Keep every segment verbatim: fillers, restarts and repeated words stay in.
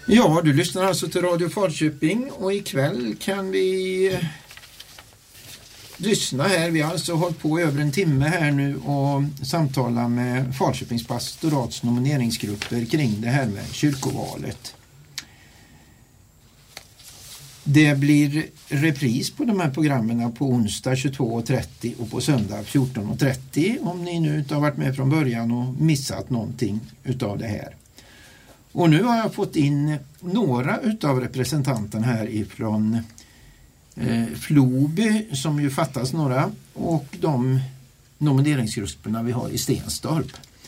Ja, du lyssnar alltså till Radio Falköping och ikväll kan vi eh, lyssna här. Vi har alltså hållit på över en timme här nu och samtala med Falköpings pastorats nomineringsgrupper kring det här med kyrkovalet. Det blir repris på de här programmen på onsdag tjugotvå och trettio och på söndag fjorton och trettio om ni nu inte har varit med från början och missat någonting utav det här. Och nu har jag fått in några utav representanterna här ifrån eh, Floby, som ju fattas några, och de nomineringsgrupperna vi har i Stenstorp.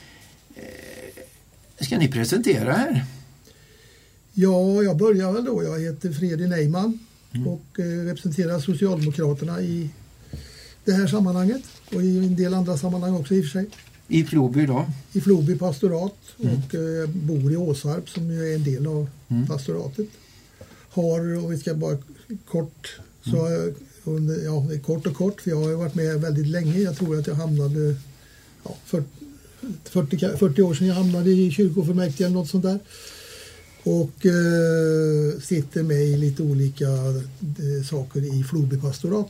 Eh, ska ni presentera här? Ja, jag börjar väl då. Jag heter Fredrik Neyman mm. och eh, representerar Socialdemokraterna i det här sammanhanget och i en del andra sammanhang också i och för sig. I Floby då? I Floby pastorat mm. och eh, bor i Åsarp som ju är en del av mm. pastoratet. Har, och vi ska bara kort, så, mm. under, ja, kort och kort, för jag har ju varit med väldigt länge. Jag tror att jag hamnade ja, fyrtio, fyrtio år sedan jag hamnade i kyrkofullmäktige eller något sånt där. Och eh, sitter med i lite olika eh, saker i Floby pastorat.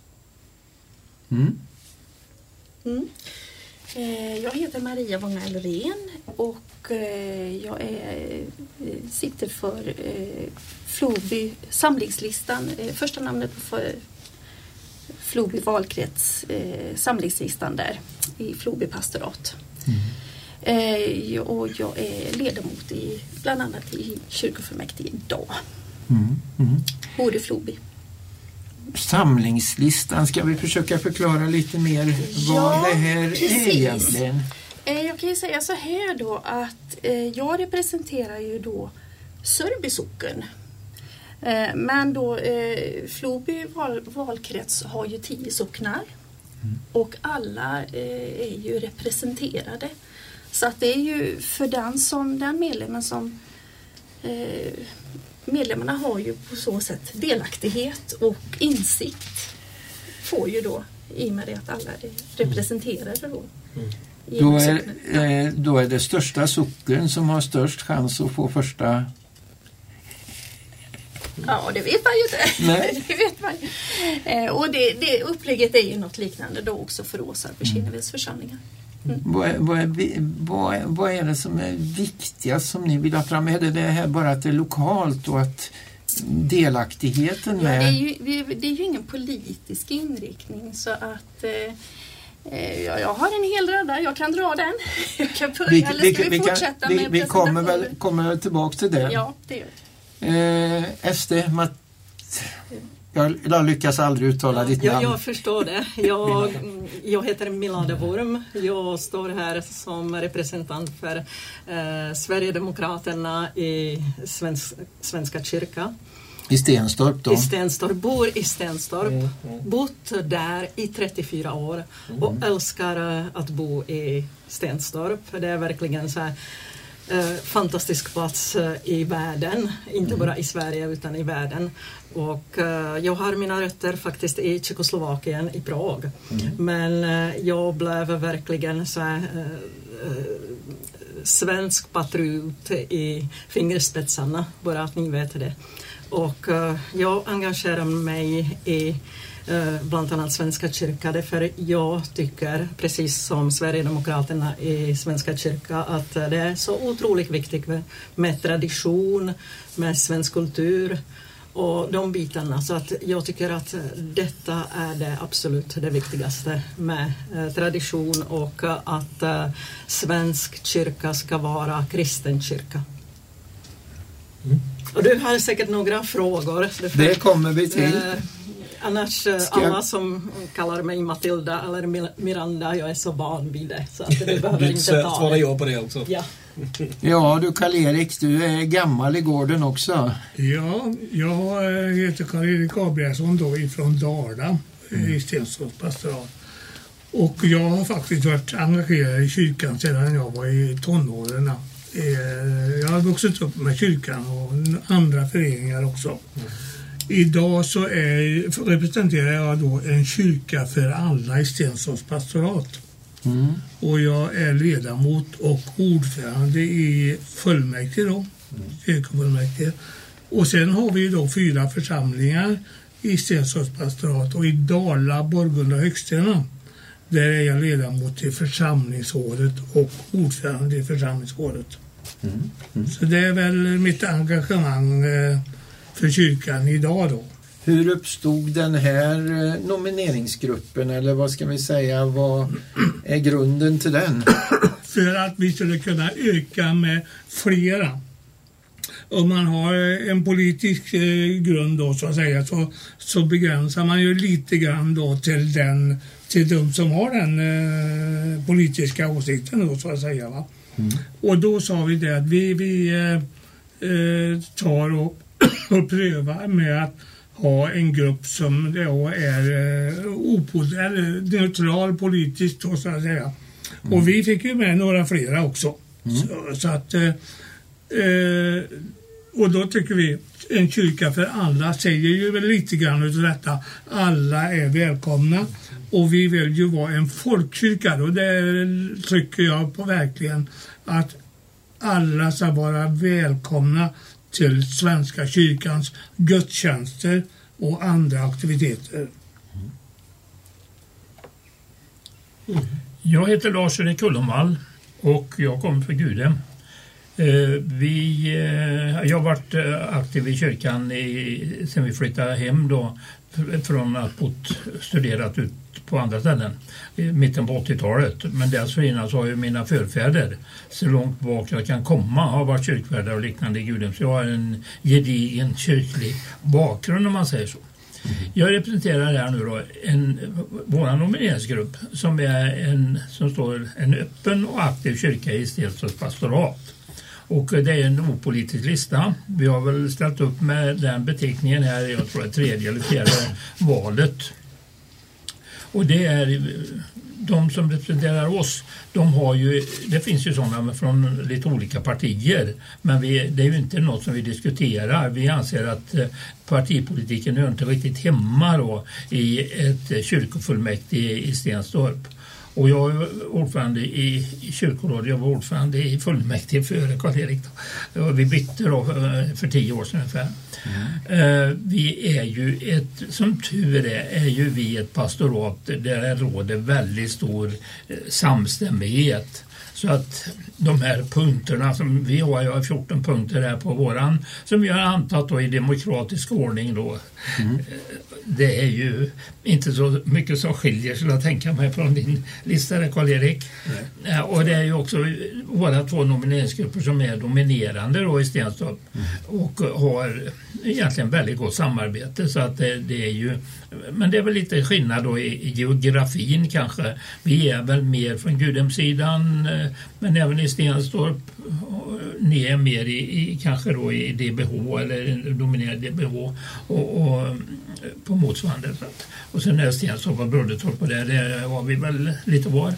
Mm. Mm. Jag heter Maria Wångell-Rehn och jag är, sitter för Floby samlingslistan, första namnet på Floby valkrets samlingslistan där i Floby pastorat. Mm. Och jag är ledamot i bland annat i kyrkofullmäktige idag. Mm. Mm. Bor i Floby. Samlingslistan, ska vi försöka förklara lite mer vad ja, det här precis. är egentligen? Jag kan ju säga så här då att jag representerar ju då Sörby socken. Men då Floby val, valkrets har ju tio socknar mm. och alla är ju representerade. Så att det är ju för den som den medlemmen som medlemmarna har ju på så sätt delaktighet och insikt får ju då i och med det att alla är representerade då. Mm. Då, är, eh, då är det största socken som har störst chans att få första... Ja, det vet man ju inte. Nej. det vet man ju. Eh, och det, det upplägget är ju något liknande då också för Åsarp och Kinneviks församlingar. Mm. Vad, är, vad, är, vad, vad är det som är viktigast som ni vill ha fram? Är det det här bara att det är lokalt och att delaktigheten med... Ja, det, är ju, det är ju ingen politisk inriktning så att eh, jag har en hel rad där, jag kan dra den. Jag kan börja, vi, eller ska vi, vi fortsätta kan, med vi, vi kommer väl kommer tillbaka till det. Ja, det gör vi. Eh, S D, Matt... Jag, jag lyckas aldrig uttala ditt jag, namn. Jag förstår det. Jag, jag heter Milada Worm. Jag står här som representant för eh, Sverigedemokraterna i svensk, Svenska kyrka. I Stenstorp då? I Stenstorp. Bor i Stenstorp. Mm, mm. Bott där i trettiofyra år. Mm. Och älskar att bo i Stenstorp. Det är verkligen så här... Uh, fantastisk plats uh, i världen, inte mm. bara i Sverige utan i världen. Och uh, jag har mina rötter faktiskt i Tjeckoslovakien, i Prag. Mm. Men uh, jag blev verkligen så här, uh, uh, svensk patriot i fingerspetsarna, bara att ni vet det. Och uh, jag engagerar mig i Uh, bland annat Svenska kyrkan, därför jag tycker, precis som Sverigedemokraterna i Svenska kyrkan, att uh, det är så otroligt viktigt med, med tradition, med svensk kultur och de bitarna. Så att jag tycker att uh, detta är det absolut det viktigaste med uh, tradition och uh, att uh, svensk kyrka ska vara kristen kyrka. Mm. Och du har säkert några frågor. Därför, det kommer vi till. Uh, Annars Ska... alla som kallar mig Matilda eller Miranda, jag är så van vid det. Så att det behöver inte ta svara jag på det också. Ja, ja du Karl-Erik, du är gammal i gården också. Ja, jag heter Karl-Erik Gabrielsson då ifrån Dala mm. i Stenstorps pastorat. Och jag har faktiskt varit engagerad i kyrkan sedan jag var i tonåren. Jag har vuxit upp med kyrkan och andra föreningar också. Mm. Idag så är, representerar jag då en kyrka för alla i Stenstorps pastorat. Mm. Och jag är ledamot och ordförande i fullmäktige då. kyrkofullmäktige. Och sen har vi då fyra församlingar i Stenstorps pastorat, och i Dala, Borgunda och Högstena, där är jag ledamot i församlingsrådet och ordförande i församlingsrådet. Mm. Mm. Så det är väl mitt engagemang för kyrkan idag då. Hur uppstod den här nomineringsgruppen, eller vad ska vi säga, vad är grunden till den? För att vi skulle kunna öka med flera. Om man har en politisk grund då, så att säga, så, så begränsar man ju lite grann då till, den, till de som har den eh, politiska åsikten då, så att säga. Va? Mm. Och då sa vi det att vi, vi eh, tar och, och prövar med att ha en grupp som då är eh, opol- eller neutral politiskt då, så att säga. Mm. Och vi fick ju med några flera också. Mm. Så, så att eh, eh, och då tycker vi en kyrka för alla säger ju väl lite grann av detta. Alla är välkomna, och vi vill ju vara en folkkyrka, och det tycker jag på verkligen, att alla ska vara välkomna till Svenska kyrkans gudstjänster och andra aktiviteter. Mm. Jag heter Lars-Erik Kullenvall och jag kommer från Gudhem. Eh, vi, eh, jag har varit aktiv i kyrkan i, sen vi flyttade hem då, från att bott, studerat ut på andra ställen i mitten på åttiotalet. Men dessförinnan så har ju mina förfäder så långt bak jag kan komma har varit kyrkvärdar och liknande i Gudhem. Så jag har en gedigen kyrklig bakgrund, om man säger så. Jag representerar här nu då en, vår nomineringsgrupp som är en, som står en öppen och aktiv kyrka i Stenstorps pastorat. Och det är en opolitisk lista. Vi har väl ställt upp med den beteckningen här, jag tror det tredje eller fjärde valet. Och det är de som representerar oss, de har ju, det finns ju sådana från lite olika partier, men vi, det är ju inte något som vi diskuterar. Vi anser att partipolitiken är inte riktigt hemma då i ett kyrkofullmäktige i Stenstorp. Och jag är ordförande i, i kyrkorådet, jag var ordförande i fullmäktige före Karl-Erik. Vi bytte då för, för tio år sedan ungefär. Mm. Uh, vi är ju ett, som tur är, är ju vi ett pastorat där det råder väldigt stor uh, samstämmighet. Så att de här punkterna som vi har, jag har fjorton punkter här på våran, som vi har antagit då i demokratisk ordning då. Mm. Det är ju inte så mycket som skiljer sig att tänka mig från din lista där, Karl-Erik. Mm. Och det är ju också våra två nomineringsgrupper som är dominerande då i Stenstorp. Mm. Och har egentligen väldigt gott samarbete, så att det, det är ju, men det är väl lite skillnad då i, i geografin kanske. Vi är väl mer från Gudhemsidan, men även i Stenstorp ni är mer i, i kanske då i D B H eller dominerande D B H och, och på motsvarande sätt. Och sen är Stenstorp och Brödertorp och där, där har vi väl lite var.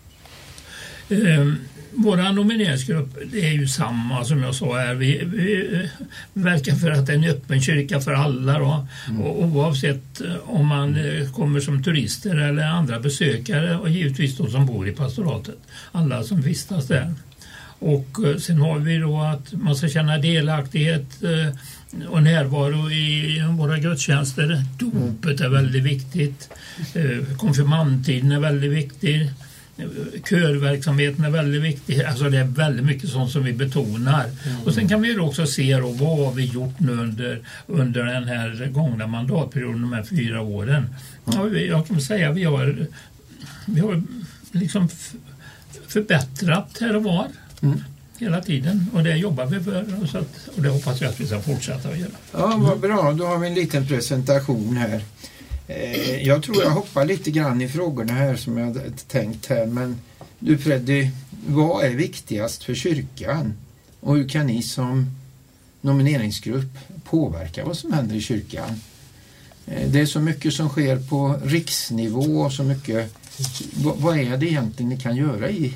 Um, Våra nomineringsgrupp är ju samma som jag sa här. Vi, vi verkar för att det är en öppen kyrka för alla då. Mm. Och oavsett om man kommer som turister eller andra besökare, och givetvis de som bor i pastoratet. Alla som vistas där. Och sen har vi då att man ska känna delaktighet och närvaro i våra gudstjänster. Dopet är väldigt viktigt. Konfirmandtiden är väldigt viktig. Körverksamheten är väldigt viktig. Alltså det är väldigt mycket sånt som vi betonar. Mm. Och sen kan vi också se då, vad har vi gjort nu under, under den här gångna mandatperioden, de här fyra åren. Ja, jag kan säga att vi har, vi har liksom förbättrat här och var. Mm. Hela tiden, och det jobbar vi för, så att, och det hoppas jag att vi ska fortsätta att göra. Ja, vad bra. Då har vi en liten presentation här. Eh, jag tror jag hoppar lite grann i frågorna här som jag hade tänkt här, men du Freddy, vad är viktigast för kyrkan? Och hur kan ni som nomineringsgrupp påverka vad som händer i kyrkan? Eh, det är så mycket som sker på riksnivå och så mycket. V- vad är det egentligen ni kan göra i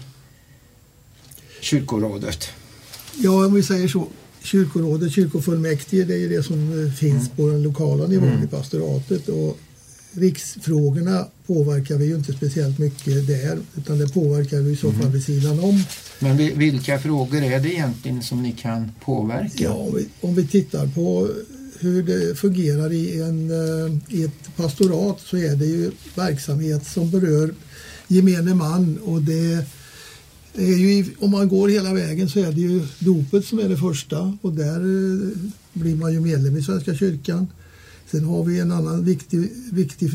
kyrkorådet? Ja, om vi säger så. Kyrkorådet, kyrkofullmäktige, det är ju det som finns mm. på den lokala nivån mm. i pastoratet. Och riksfrågorna påverkar vi ju inte speciellt mycket där, utan det påverkar vi i så fall mm. vid sidan om. Men vilka frågor är det egentligen som ni kan påverka? Ja, om vi, om vi tittar på hur det fungerar i, en, i ett pastorat, så är det ju verksamhet som berör gemene man, och det är ju, om man går hela vägen så är det ju dopet som är det första, och där blir man ju medlem i Svenska kyrkan. Sen har vi en annan viktig, viktig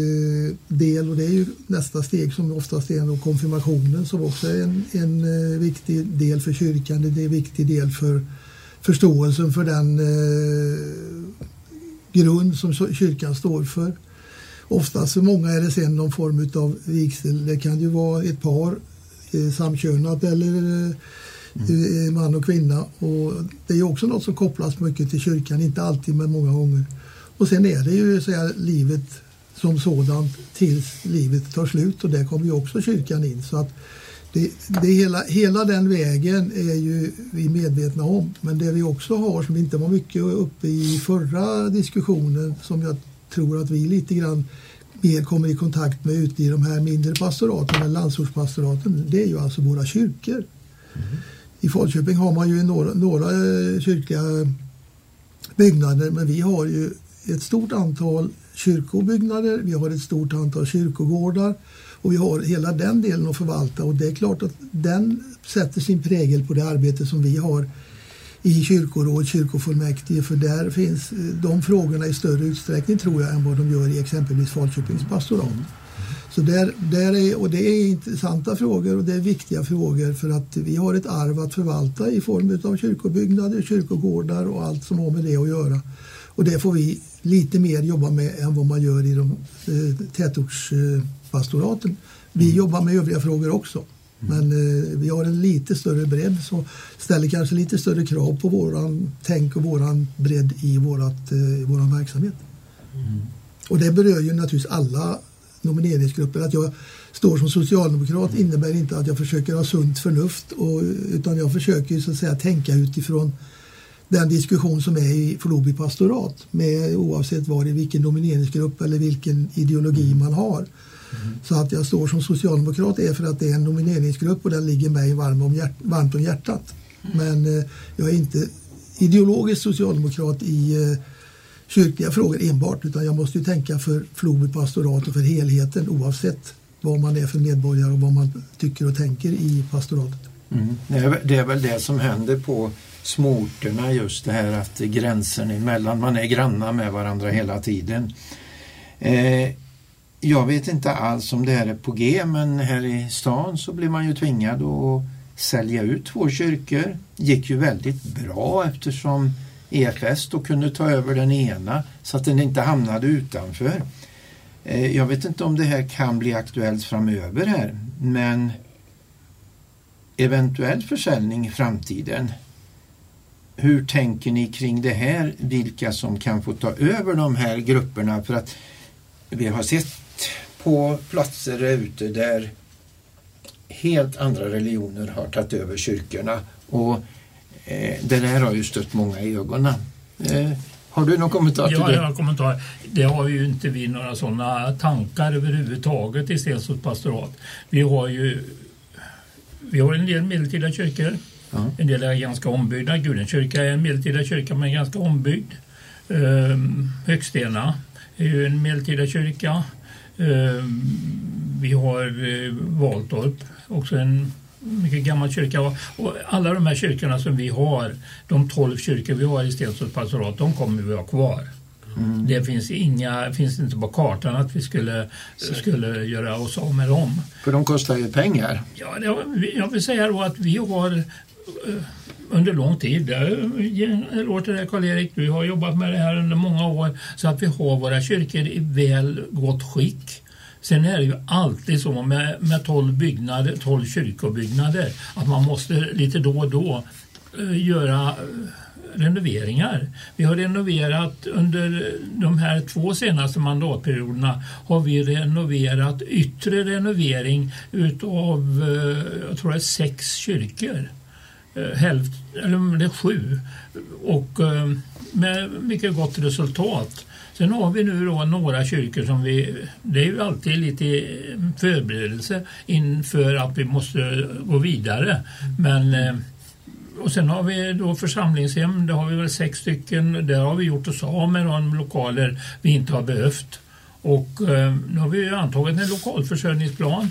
del, och det är ju nästa steg som oftast är konfirmationen, som också är en, en viktig del för kyrkan. Det är en viktig del för förståelsen för den eh, grund som kyrkan står för. Oftast för många är det sen någon form av vigsel. Det kan ju vara ett par eh, samkönat eller eh, mm. man och kvinna. Och det är också något som kopplas mycket till kyrkan, inte alltid men många gånger. Och sen är det ju så här, livet som sådant tills livet tar slut, och där kommer ju också kyrkan in. Så att det, det hela, hela den vägen är ju vi medvetna om. Men det vi också har, som inte var mycket uppe i förra diskussionen, som jag tror att vi lite grann mer kommer i kontakt med ute i de här mindre pastoraten, eller landsortspastoraten, det är ju alltså våra kyrkor. Mm. I Falköping har man ju några, några kyrkliga byggnader, men vi har ju ett stort antal kyrkobyggnader, vi har ett stort antal kyrkogårdar, och vi har hela den delen att förvalta, och det är klart att den sätter sin prägel på det arbete som vi har i kyrkoråd, kyrkofullmäktige, för där finns de frågorna i större utsträckning, tror jag, än vad de gör i exempelvis Falköpings pastorat. Mm. Så där, där är, och det är intressanta frågor, och det är viktiga frågor, för att vi har ett arv att förvalta i form av kyrkobyggnader, kyrkogårdar och allt som har med det att göra. Och det får vi lite mer jobba med än vad man gör i de eh, tätortspastoraten. Vi mm. jobbar med övriga frågor också. Mm. Men eh, vi har en lite större bredd, så ställer kanske lite större krav på våran tänk och våran bredd i vårat, eh, våran verksamhet. Mm. Och det berör ju naturligtvis alla nomineringsgrupper. Att jag står som socialdemokrat mm. innebär inte att jag försöker ha sunt förnuft, och, utan jag försöker så att säga tänka utifrån den diskussion som är i Floby pastorat, med oavsett var i vilken nomineringsgrupp eller vilken ideologi man har. Mm. Så att jag står som socialdemokrat är för att det är en nomineringsgrupp, och den ligger mig varm om hjärt- varmt om hjärtat. Mm. Men eh, jag är inte ideologisk socialdemokrat i eh, kyrkliga frågor enbart, utan jag måste ju tänka för Floby pastorat och för helheten, oavsett vad man är för medborgare och vad man tycker och tänker i pastoratet. Mm. Det är, det är väl det som händer på småorterna, just det här att gränsen emellan, man är grannar med varandra hela tiden. Eh, jag vet inte alls om det här är på G, men här i stan så blir man ju tvingad att sälja ut två kyrkor. Gick ju väldigt bra eftersom E F S då kunde ta över den ena så att den inte hamnade utanför. Eh, jag vet inte om det här kan bli aktuellt framöver här, men eventuell försäljning i framtiden. Hur tänker ni kring det här? Vilka som kan få ta över de här grupperna? För att vi har sett på platser ute där helt andra religioner har tagit över kyrkorna. Och eh, det där har ju stött många i ögonen. Eh, har du någon kommentar till ja, det? Ja, jag har kommentar. Det har ju inte vi några sådana tankar överhuvudtaget i Stenstorps pastorat. Vi har ju vi har en del medeltida kyrkor. Ja. En del är ganska ombyggda. Gudens kyrka är en medeltida kyrka men ganska ombyggd. Ehm, Högstena är ju en medeltida kyrka. Ehm, vi har eh, Valtorp, också en mycket gammal kyrka. Och alla de här kyrkorna som vi har, de tolv kyrkor vi har i Stenstorps pastorat, de kommer vi ha kvar. Mm. Det finns inga, finns inte på kartan att vi skulle, skulle göra oss av med dem. För de kostar ju pengar. Ja, det, jag vill säga då att vi har under lång tid, jag låter det Karl-Erik, du har jobbat med det här under många år, så att vi har våra kyrkor i väl gott skick. Sen är det ju alltid så med, med tolv byggnader, tolv kyrkobyggnader, att man måste lite då och då uh, göra renoveringar. Vi har renoverat under de här två senaste mandatperioderna har vi renoverat yttre renovering utav jag tror det är sex kyrkor. Hälft, eller det är sju. Och med mycket gott resultat. Sen har vi nu då några kyrkor som vi, det är ju alltid lite förberedelse inför att vi måste gå vidare. Men, och sen har vi då församlingshem, det har vi väl sex stycken, där har vi gjort oss av med de lokaler vi inte har behövt. Och nu har vi antagit en lokalförsörjningsplan.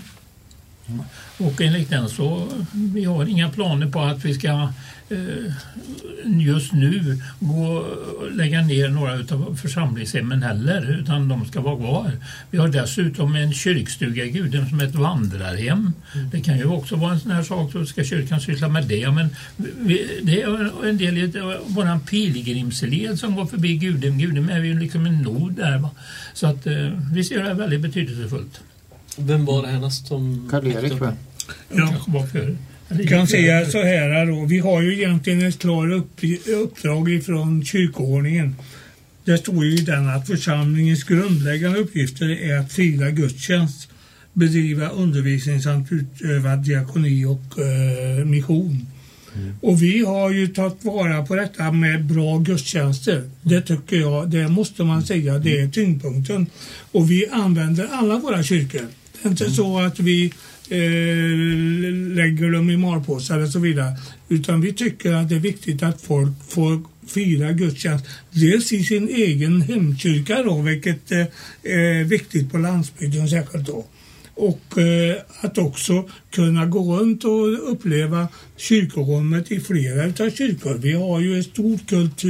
Och enligt den så vi har inga planer på att vi ska eh, just nu gå lägga ner några av församlingshemmen heller, utan de ska vara kvar. Vi har dessutom en kyrkstuga i Gudhem som är ett vandrarhem. Mm. Det kan ju också vara en sån här sak, så ska kyrkan syssla med det, men vi, det är en del av vår pilgrimsled som går förbi Gudhem. Gudhem är ju liksom en nod där, va? Så att eh, vi ser det väldigt betydelsefullt. Vem var det härnäst som... Karl-Erik, va? Ja, jag kan säga så här då. Vi har ju egentligen ett klart upp, uppdrag ifrån kyrkoordningen. Det står ju i den att församlingens grundläggande uppgifter är att fira gudstjänst, bedriva undervisning samt utöva diakoni och eh, mission. Mm. Och vi har ju tagit vara på detta med bra gudstjänster. Det tycker jag, det måste man säga, det är tyngdpunkten. Och vi använder alla våra kyrkor. Det är inte mm. så att vi eh, lägger dem i malpåsar och så vidare. Utan vi tycker att det är viktigt att folk får fira gudstjänst. Dels i sin egen hemkyrka då, vilket eh, är viktigt på landsbygden särskilt då. Och eh, att också kunna gå runt och uppleva kyrkorummet i flera utav kyrkor. Vi har ju ett stort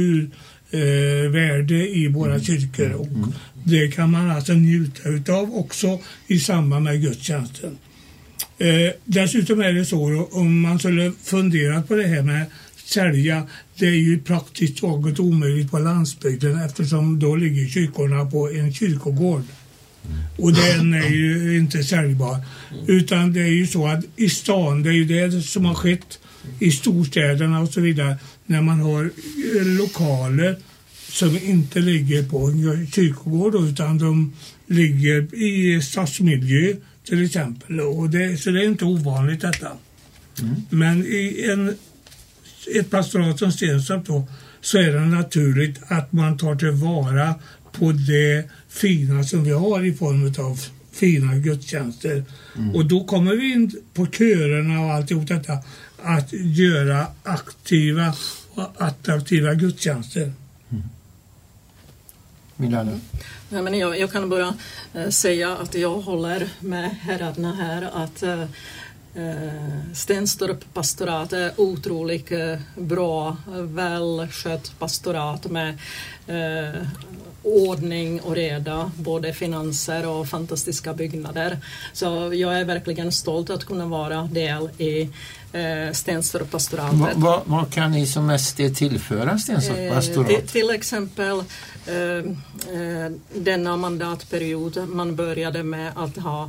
kulturvärde eh, i våra kyrkor, och det kan man alltså njuta utav också i samband med gudstjänsten. Eh, dessutom är det så då, om man skulle fundera på det här med sälja, det är ju praktiskt taget omöjligt på landsbygden, eftersom då ligger kyrkorna på en kyrkogård. Och den är ju inte säljbar. Utan det är ju så att i stan, det är ju det som har skett i storstäderna och så vidare, när man har lokaler som inte ligger på en kyrkogård utan de ligger i stadsmiljö till exempel. Och det, så det är inte ovanligt detta. Mm. Men i en, ett pastorat som Stenstorp då, så är det naturligt att man tar tillvara på det fina som vi har i form av fina gudstjänster. Mm. Och då kommer vi in på körerna och alltihop detta, att göra aktiva och attraktiva gudstjänster. Mm. Milana? Ja, men jag, jag kan bara äh, säga att jag håller med herrarna här att äh, Stenstorp pastorat är otroligt äh, bra, välskött pastorat med äh, ordning och reda, både finanser och fantastiska byggnader. Så jag är verkligen stolt att kunna vara del i eh, Stenstorp pastoratet. Vad va, va kan ni som mest tillföra Stenstorp pastorat? Eh, till, till exempel eh, eh, denna mandatperiod, man började med att ha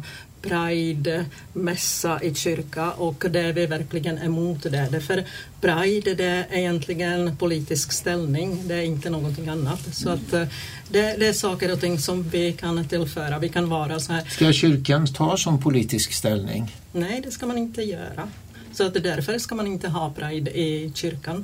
Pride-mässa i kyrka, och det är vi verkligen emot det. Därför Pride, det är egentligen politisk ställning, det är inte någonting annat. Så att det, det är saker och ting som vi kan tillföra. Vi kan vara så här. Ska kyrkan ta som politisk ställning? Nej, det ska man inte göra. Så att därför ska man inte ha Pride i kyrkan.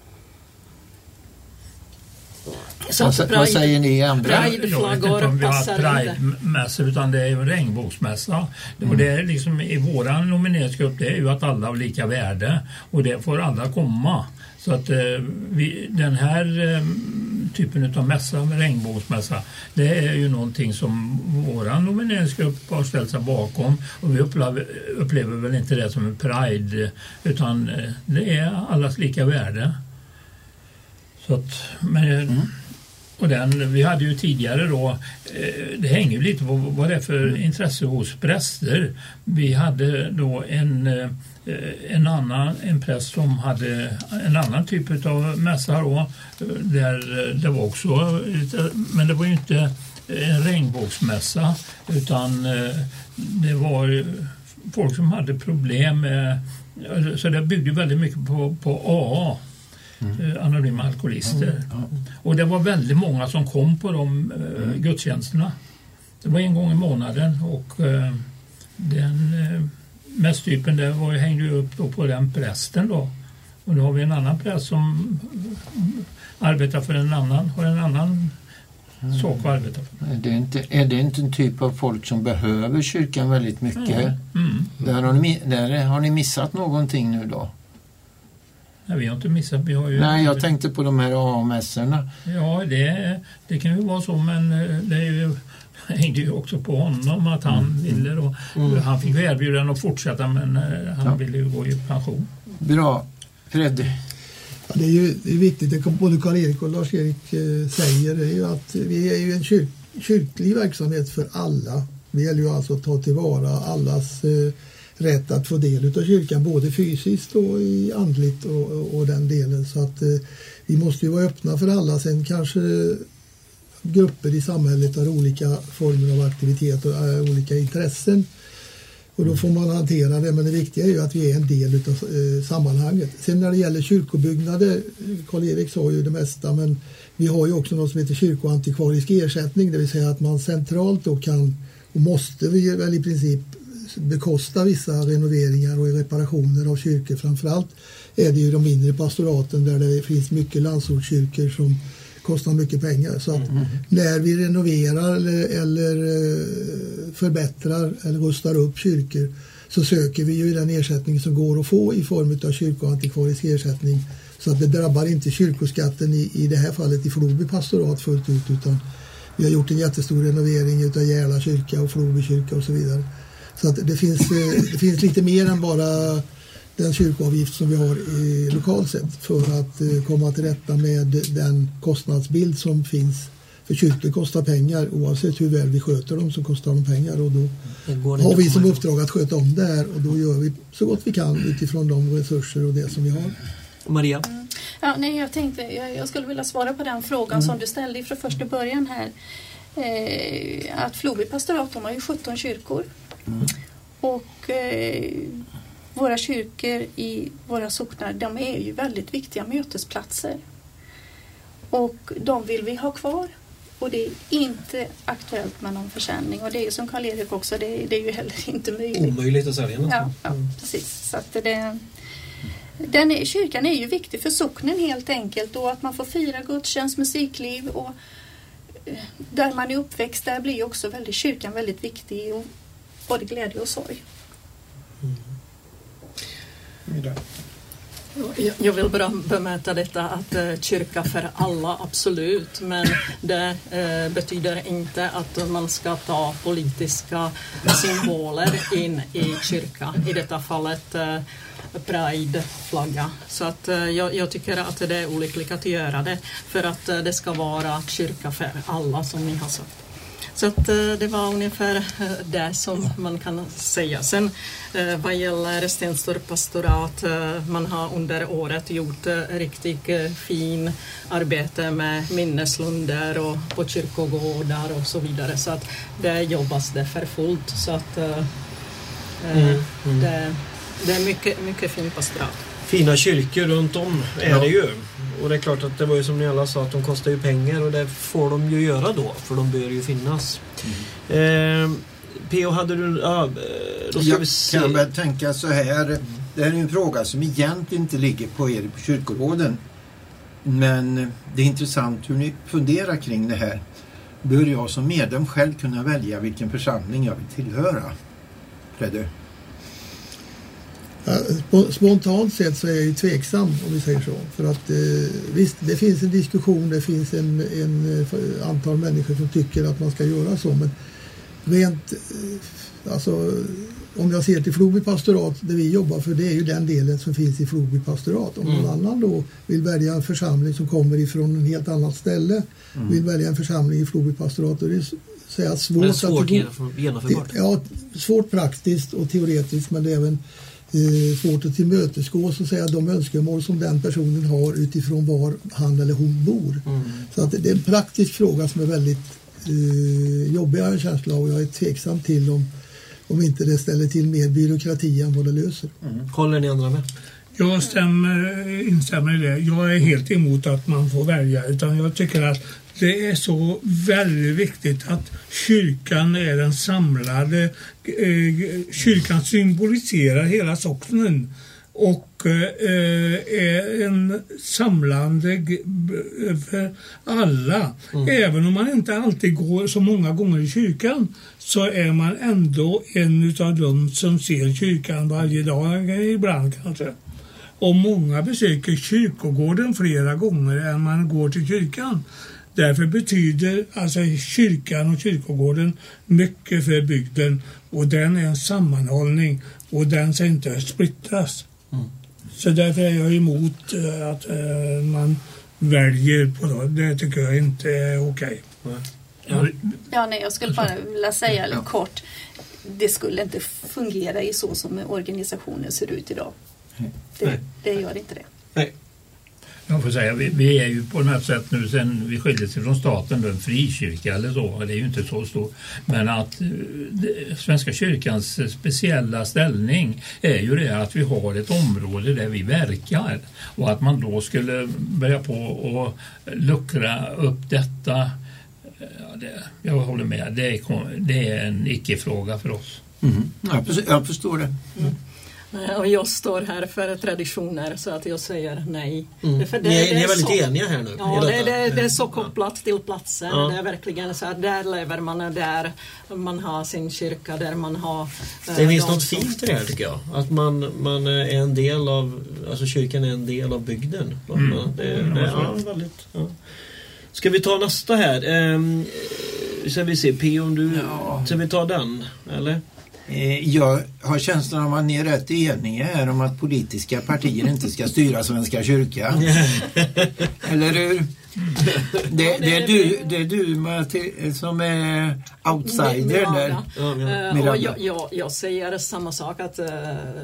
Så vad, pride, vad säger ni andra? Pride-flaggor jag vet inte om vi har Pride-mässor, utan det är ju en regnbågsmässa. Mm. Och det är liksom i våran nomineringsgrupp, det är ju att alla har lika värde, och det får alla komma. Så att eh, vi, den här eh, typen av mässa, med regnbågsmässa, det är ju någonting som våran nomineringsgrupp har ställt sig bakom, och vi upplever, upplever väl inte det som en Pride, utan eh, det är allas lika värde. Så att, men, mm. och den, vi hade ju tidigare då, det hänger ju lite på vad det är för intresse hos präster. Vi hade då en, en annan en präst som hade en annan typ av mässa då, där det var också, men det var ju inte en regnbågsmässa, utan det var folk som hade problem med, så det byggde väldigt mycket på, på A A. Mm. Anonyma alkoholister. Mm. Mm. Och det var väldigt många som kom på de uh, mm. gudstjänsterna. Det var en gång i månaden, och uh, den uh, mässtypen där var, hängde upp då på den prästen då. Och då har vi en annan präst som uh, arbetar för en annan, har en annan mm. sak att arbeta för. Är det, inte, är det inte en typ av folk som behöver kyrkan väldigt mycket? Mm. Mm. Där, har ni, där har ni missat någonting nu då? Nej, vi har inte missat. Vi har ju Nej, jag tänkte på de här A M S-erna. Ja, det, det kan ju vara så, men det är ju, hängde ju också på honom att han mm. ville. Och, mm. Han fick erbjudan att fortsätta, men han ja. ville ju gå i pension. Bra. Fred? Ja, det är ju det är viktigt, det både Karl-Erik och Lars-Erik eh, säger, det är ju att vi är ju en kyr, kyrklig verksamhet för alla. Det gäller ju alltså att ta tillvara allas eh, rätt att få del av kyrkan, både fysiskt och i andligt och, och, och den delen. Så att eh, vi måste ju vara öppna för alla. Sen kanske grupper i samhället har olika former av aktivitet och äh, olika intressen. Och då får man hantera det, men det viktiga är ju att vi är en del av eh, sammanhanget. Sen när det gäller kyrkobyggnader, Karl-Erik sa ju det mesta, men vi har ju också något som heter kyrkoantikvarisk ersättning, det vill säga att man centralt då kan, och måste vi väl i princip bekosta vissa renoveringar och reparationer av kyrkor. Framförallt är det ju de mindre pastoraten där det finns mycket landsortskyrkor som kostar mycket pengar. Så att mm. när vi renoverar eller, eller förbättrar eller rustar upp kyrkor, så söker vi ju den ersättning som går att få i form av kyrkoantikvarisk ersättning, så att det drabbar inte kyrkoskatten i, i det här fallet i Floby pastorat fullt ut, utan vi har gjort en jättestor renovering utav Järla kyrka och Floby kyrka och så vidare. Så att det finns, det finns lite mer än bara den kyrkoavgift som vi har i lokalt sett för att komma till rätta med den kostnadsbild som finns. För kyrkor kostar pengar, oavsett hur väl vi sköter dem så kostar de pengar, och då har vi som uppdrag att sköta om det här, och då gör vi så gott vi kan utifrån de resurser och det som vi har. Maria? Mm. Ja, nej, jag tänkte, jag, jag skulle vilja svara på den frågan mm. som du ställde från första början här. Eh, att Floby pastorat, de har ju sjutton kyrkor. Mm. Och eh, våra kyrkor i våra socknar, de är ju väldigt viktiga mötesplatser. Och de vill vi ha kvar. Och det är inte aktuellt med någon försäljning. Och det är ju som Karl-Erik också, det, det är ju heller inte möjligt. Omöjligt att sälja nästan. Ja, ja, precis. Så att det, den är, kyrkan är ju viktig för socknen helt enkelt. Och att man får fira gudstjänst, musikliv. Och där man är uppväxt, där blir ju också väldigt, kyrkan väldigt viktig. Och både glädje och sorg. Mm. Jag vill bara bemöta detta att uh, kyrka för alla, absolut, men det uh, betyder inte att man ska ta politiska symboler in i kyrka, i detta fallet uh, Pride-flagga. Så att uh, jag, jag tycker att det är olyckligt att göra det, för att uh, det ska vara kyrka för alla, som ni har sagt. Så att det var ungefär det som man kan säga. Sen vad gäller Stenstorp pastorat, man har under året gjort riktigt fin arbete med minneslunder och på kyrkogårdar och så vidare. Så att det jobbas det för fullt. Så att mm. Mm. Det, det är mycket, mycket fin pastorat. Fina kyrkor runt om är ja. det ju. Och det är klart att det var ju som ni alla sa, att de kostar ju pengar, och det får de ju göra då, för de bör ju finnas. Mm. Eh, P O, hade du... Ja, då ska jag vi se. kan väl tänka så här, det här är en fråga som egentligen inte ligger på er på kyrkoråden, men det är intressant hur ni funderar kring det här. Bör jag som medlem själv kunna välja vilken församling jag vill tillhöra? Fredde? Spontant sett så är jag ju tveksam, om vi säger så. För att eh, visst, det finns en diskussion, det finns en, en antal människor som tycker att man ska göra så, men rent, eh, alltså om jag ser till Floby pastorat, där vi jobbar för, det är ju den delen som finns i Floby pastorat. Om mm. någon annan då vill välja en församling som kommer ifrån en helt annat ställe, mm. vill välja en församling i Floby pastorat, och det är säga svårt, det är svårt att det, genomförbart. Ja, svårt praktiskt och teoretiskt, men det är även Eh, svårt att tillmötesgå, så att säga, de önskemål som den personen har utifrån var han eller hon bor. Mm. Så att det är en praktisk fråga som är väldigt eh, jobbig, jag har en känsla, och jag är tveksam till om, om inte det ställer till mer byråkrati än vad det löser. Mm. Håller ni andra med? Jag stämmer, instämmer i det. Jag är helt emot att man får välja, utan jag tycker att det är så väldigt viktigt att kyrkan är den samlade, eh, kyrkan symboliserar hela socknen, och eh, är en samlande g- för alla. Mm. Även om man inte alltid går så många gånger i kyrkan, så är man ändå en av dem som ser kyrkan varje dag, ibland kanske. Och många besöker kyrkogården flera gånger än man går till kyrkan. Därför betyder alltså kyrkan och kyrkogården mycket för bygden, och den är en sammanhållning och den ska inte splittras. Mm. Så därför är jag emot uh, att uh, man väljer på det. Det tycker jag inte är okej. Okay. Ja. Ja, nej, jag skulle bara vilja säga lite kort. Det skulle inte fungera i så som organisationen ser ut idag. Det, det gör inte det. Nej. Jag får säga, vi, vi är ju på något sätt nu sen vi skiljer sig från staten då, en frikyrka eller så, det är ju inte så stort, men att det, Svenska kyrkans speciella ställning är ju det att vi har ett område där vi verkar, och att man då skulle börja på och luckra upp detta, ja, det, jag håller med, det är, det är en icke-fråga för oss. Mm. Jag, förstår, jag förstår det. Mm. Och jag står här för traditioner, så att jag säger nej. Mm. För det, ni, är, det ni är väldigt så, eniga här nu. Ja, det, det, det är så kopplat till platsen. Ja. Det är verkligen så att där lever man, där man har sin kyrka, där man har... Det finns något som... fint i det här, tycker jag. Att man, man är en del av, alltså kyrkan är en del av bygden. Mm. Det, det, det, ja, väldigt, ja. Ska vi ta nästa här? Ehm, ska vi se, P, om du... Ja. Ska vi ta den, eller? Jag har känslan av att ni är rätt eniga här om att politiska partier inte ska styra Svenska kyrkan. Eller hur? Det, det, är du, det är du Martin, som är outsider där. Uh, och jag, jag, jag säger samma sak, att uh,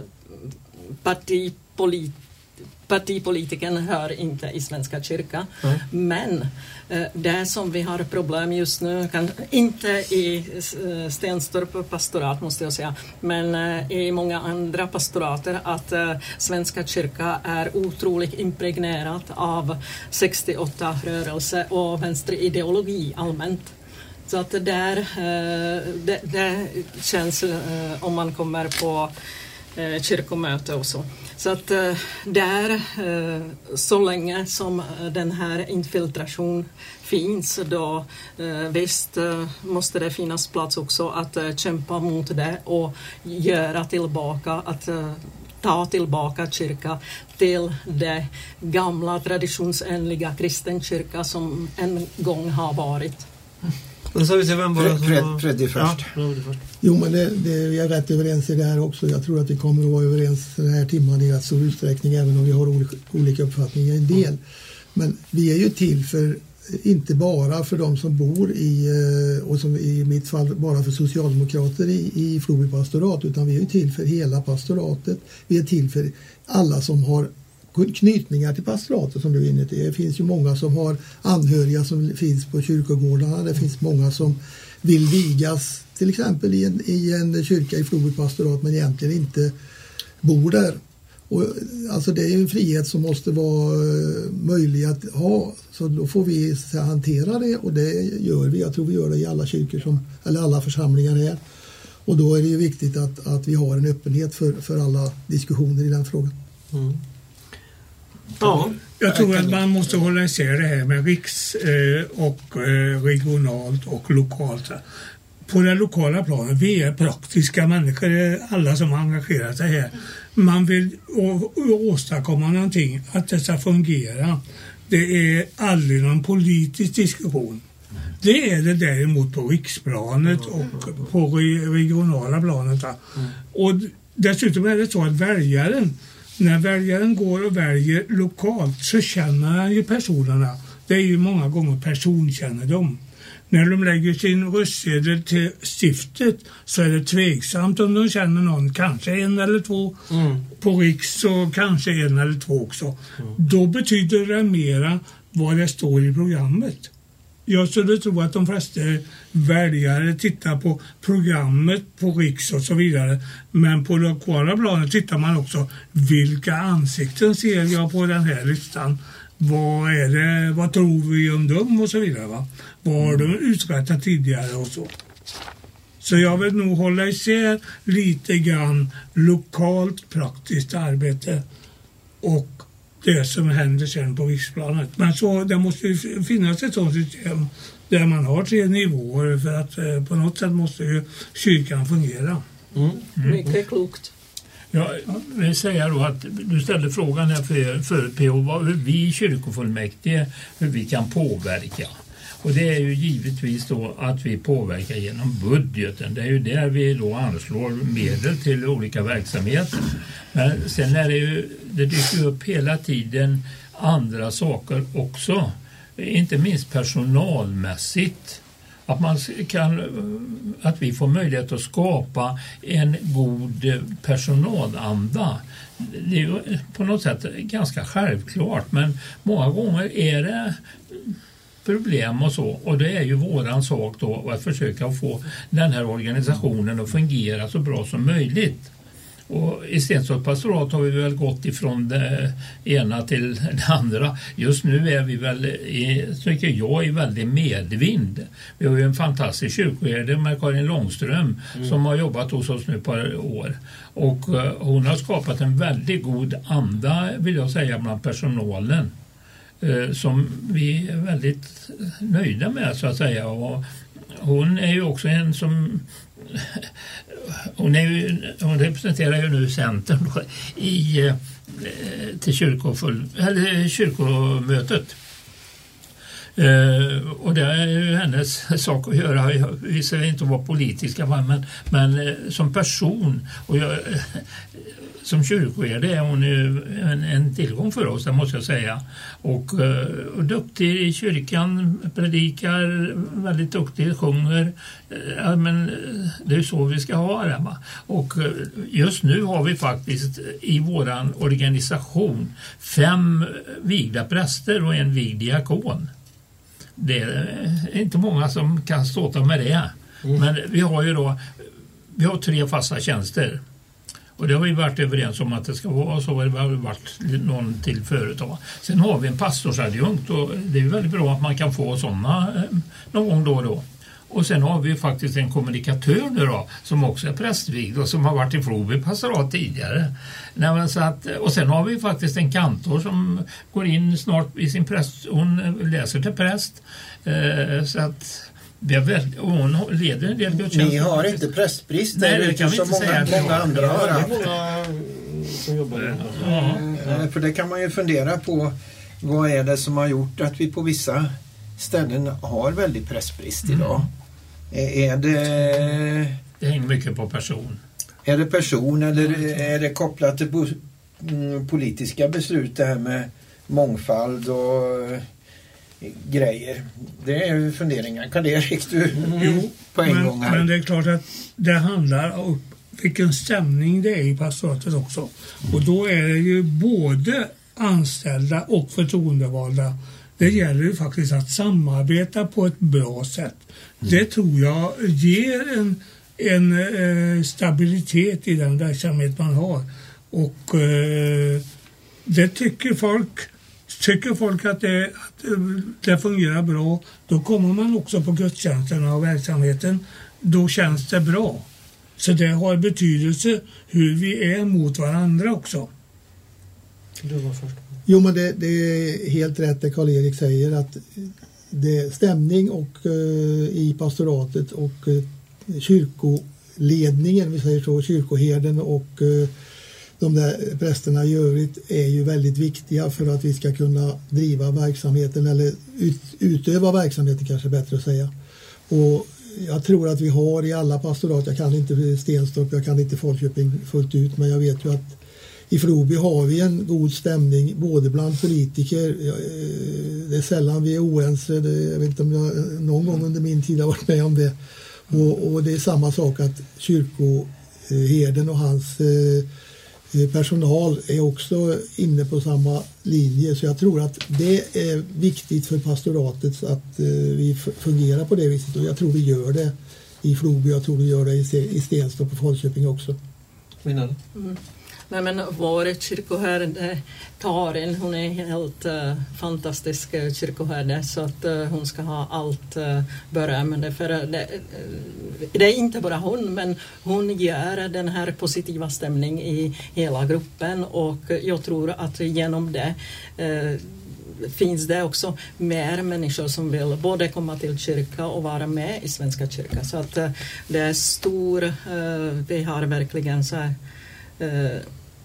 partipolit partipolitiken hör inte i Svenska kyrkan. Mm. Men eh, det som vi har problem just nu, kan, inte i eh, Stenstorp pastorat måste jag säga, men eh, i många andra pastorater, att eh, Svenska kyrkan är otroligt impregnerat av sextioåtta-rörelse och vänsterideologi allmänt. Så att det där, eh, det, det känns eh, om man kommer på eh, kyrkomöte och så. Så att uh, där, uh, så länge som uh, den här infiltration finns, då uh, visst uh, måste det finnas plats också att uh, kämpa mot det och göra tillbaka, att uh, ta tillbaka kyrka till det gamla traditionsenliga kristen kyrka som en gång har varit. Och så vi se vem var det som var... Freddy först. Ja, jo, men det, det, jag är rätt överens i det här också. Jag tror att vi kommer att vara överens den här timman i rätt stor utsträckning, även om vi har olika, olika uppfattningar i en del. Men vi är ju till för, inte bara för de som bor i, och som i mitt fall bara för socialdemokrater i, i Floby pastorat, utan vi är ju till för hela pastoratet. Vi är till för alla som har knytningar till pastoratet, som du är inne till. Det finns ju många som har anhöriga som finns på kyrkogårdarna. Det finns många som vill vigas till exempel i en, i en kyrka i Floby pastorat, men egentligen inte bor där. Och, alltså det är en frihet som måste vara möjlig att ha, så då får vi så här, hantera det, och det gör vi. Jag tror vi gör det i alla kyrkor som, eller alla församlingar här. Och då är det ju viktigt att, att vi har en öppenhet för, för alla diskussioner i den frågan. Mm. Ja, jag tror att man måste hålla isär det här med riks eh, och eh, regionalt och lokalt. På det lokala planet, vi är praktiska människor, alla som engagerar sig här. Man vill å, åstadkomma någonting, att det ska fungera. Det är aldrig någon politisk diskussion. Det är det däremot på riksplanet och på regionala planet. Och dessutom är det så att väljaren, när väljaren går och väljer lokalt, så känner han ju personerna. Det är ju många gånger personkännedom. När de lägger sin röstsedel till stiftet, så är det tveksamt om de känner någon, kanske en eller två. Mm. På riks så kanske en eller två också. Mm. Då betyder det mera vad det står i programmet. Jag skulle tro att de flesta väljare tittar på programmet på riks och så vidare. Men på lokala planet tittar man också, vilka ansikten ser jag på den här listan? Vad är det, vad tror vi om dem och så vidare, va? Vad har de uträttat tidigare och så. Så jag vill nog hålla isär lite grann lokalt praktiskt arbete och det som händer sen på riksplanet. Men så det måste ju finnas ett sådant system där man har tre nivåer för att eh, på något sätt måste ju kyrkan fungera. Mm. Mm. Mycket klokt. Jag vill säga då att du ställde frågan här för, för P O, vad vi kyrkofullmäktige, hur vi kan påverka. Och det är ju givetvis då att vi påverkar genom budgeten. Det är ju där vi då anslår medel till olika verksamheter. Men sen är det ju, det dyker upp hela tiden andra saker också. Inte minst personalmässigt. Att, man kan, att vi får möjlighet att skapa en god personalanda. Det är ju på något sätt ganska självklart, men många gånger är det problem och så. Och det är ju våran sak då att försöka få den här organisationen att fungera så bra som möjligt. Och i Stenstorps pastorat har vi väl gått ifrån det ena till det andra. Just nu är vi väl, i, tycker jag, i väldigt medvind. Vi har ju en fantastisk kyrkoherde med Karin Långström mm. som har jobbat hos oss nu ett par år. Och uh, hon har skapat en väldigt god anda, vill jag säga, bland personalen. Uh, som vi är väldigt nöjda med, så att säga. Och hon är ju också en som... Hon, är ju, hon representerar ju nu Centern då, i, eh, till kyrkofull, eller kyrkomötet. Eh, och det är ju hennes sak att göra. Jag visar inte att vara politiska, men, men eh, som person och jag, eh, som kyrkoherde är hon ju en, en tillgång för oss, det måste jag säga. Och, och duktig i kyrkan, predikar, väldigt duktig, sjunger. Ja, men det är så vi ska ha det. Va? Och just nu har vi faktiskt i våran organisation fem vigda präster och en vigd diakon. Det är inte många som kan ståta med det. Mm. Men vi har ju då vi har tre fasta tjänster. Och det har vi varit överens om att det ska vara så. Det har varit någon till förut. Sen har vi en pastorsadjunkt och det är väldigt bra att man kan få sådana någon gång då och då. Och sen har vi faktiskt en kommunikatör nu då, som också är prästvigd och som har varit i Floby pastorat tidigare. Nej, så att, och sen har vi faktiskt en kantor som går in snart i sin präst. Hon läser till präst. Eh, så att... Väl, hon leder en del gudstjänster. Ni har inte prästbrist. Nej, det kan vi inte säga. Många, många andra har haft. Många som jobbar med ja. Ja. För det kan man ju fundera på. Vad är det som har gjort att vi på vissa ställen har väldigt prästbrist mm. idag? Är det... Det hänger mycket på person. Är det person eller är det kopplat till politiska beslut, det här med mångfald och... grejer. Det är ju funderingar. Kan det riktigt jo, på en men, gång här? Men det är klart att det handlar om vilken stämning det är i pastoratet också. Mm. Och då är det ju både anställda och förtroendevalda. Det gäller ju faktiskt att samarbeta på ett bra sätt. Mm. Det tror jag ger en, en eh, stabilitet i den verksamhet man har. Och eh, det tycker folk Tycker folk att det, att det fungerar bra, då kommer man också på gudstjänsterna och verksamheten. Då känns det bra. Så det har betydelse hur vi är mot varandra också. Du var först. Jo, men det, det är helt rätt det Karl-Erik säger, att det är stämning och, uh, i pastoratet och uh, kyrkoledningen, vi säger så, kyrkoherden och uh, de där prästerna i övrigt är ju väldigt viktiga för att vi ska kunna driva verksamheten eller ut, utöva verksamheten, kanske bättre att säga. Och jag tror att vi har i alla pastorat, jag kan inte Stenstorp, jag kan inte Falköping fullt ut, men jag vet ju att i Floby har vi en god stämning både bland politiker. Det är sällan vi är oense, det, jag vet inte om jag någon gång under min tid har varit med om det. Och, och det är samma sak att kyrkoherden och hans eh, personal är också inne på samma linje, så jag tror att det är viktigt för pastoratet att eh, vi fungerar på det viset, och jag tror vi gör det i Floby, jag tror vi gör det i Stenstorp och Falköping också. Mm. Mm. Nej, men vår kyrkoherde Karin, hon är helt uh, fantastisk uh, kyrkoherde, så att uh, hon ska ha allt uh, beröm. För uh, det, uh, det är inte bara hon, men hon gör den här positiva stämning i hela gruppen, och uh, jag tror att genom det uh, finns det också mer människor som vill både komma till kyrka och vara med i Svenska kyrkan. Så att uh, det är stor, uh, vi har verkligen så här, uh,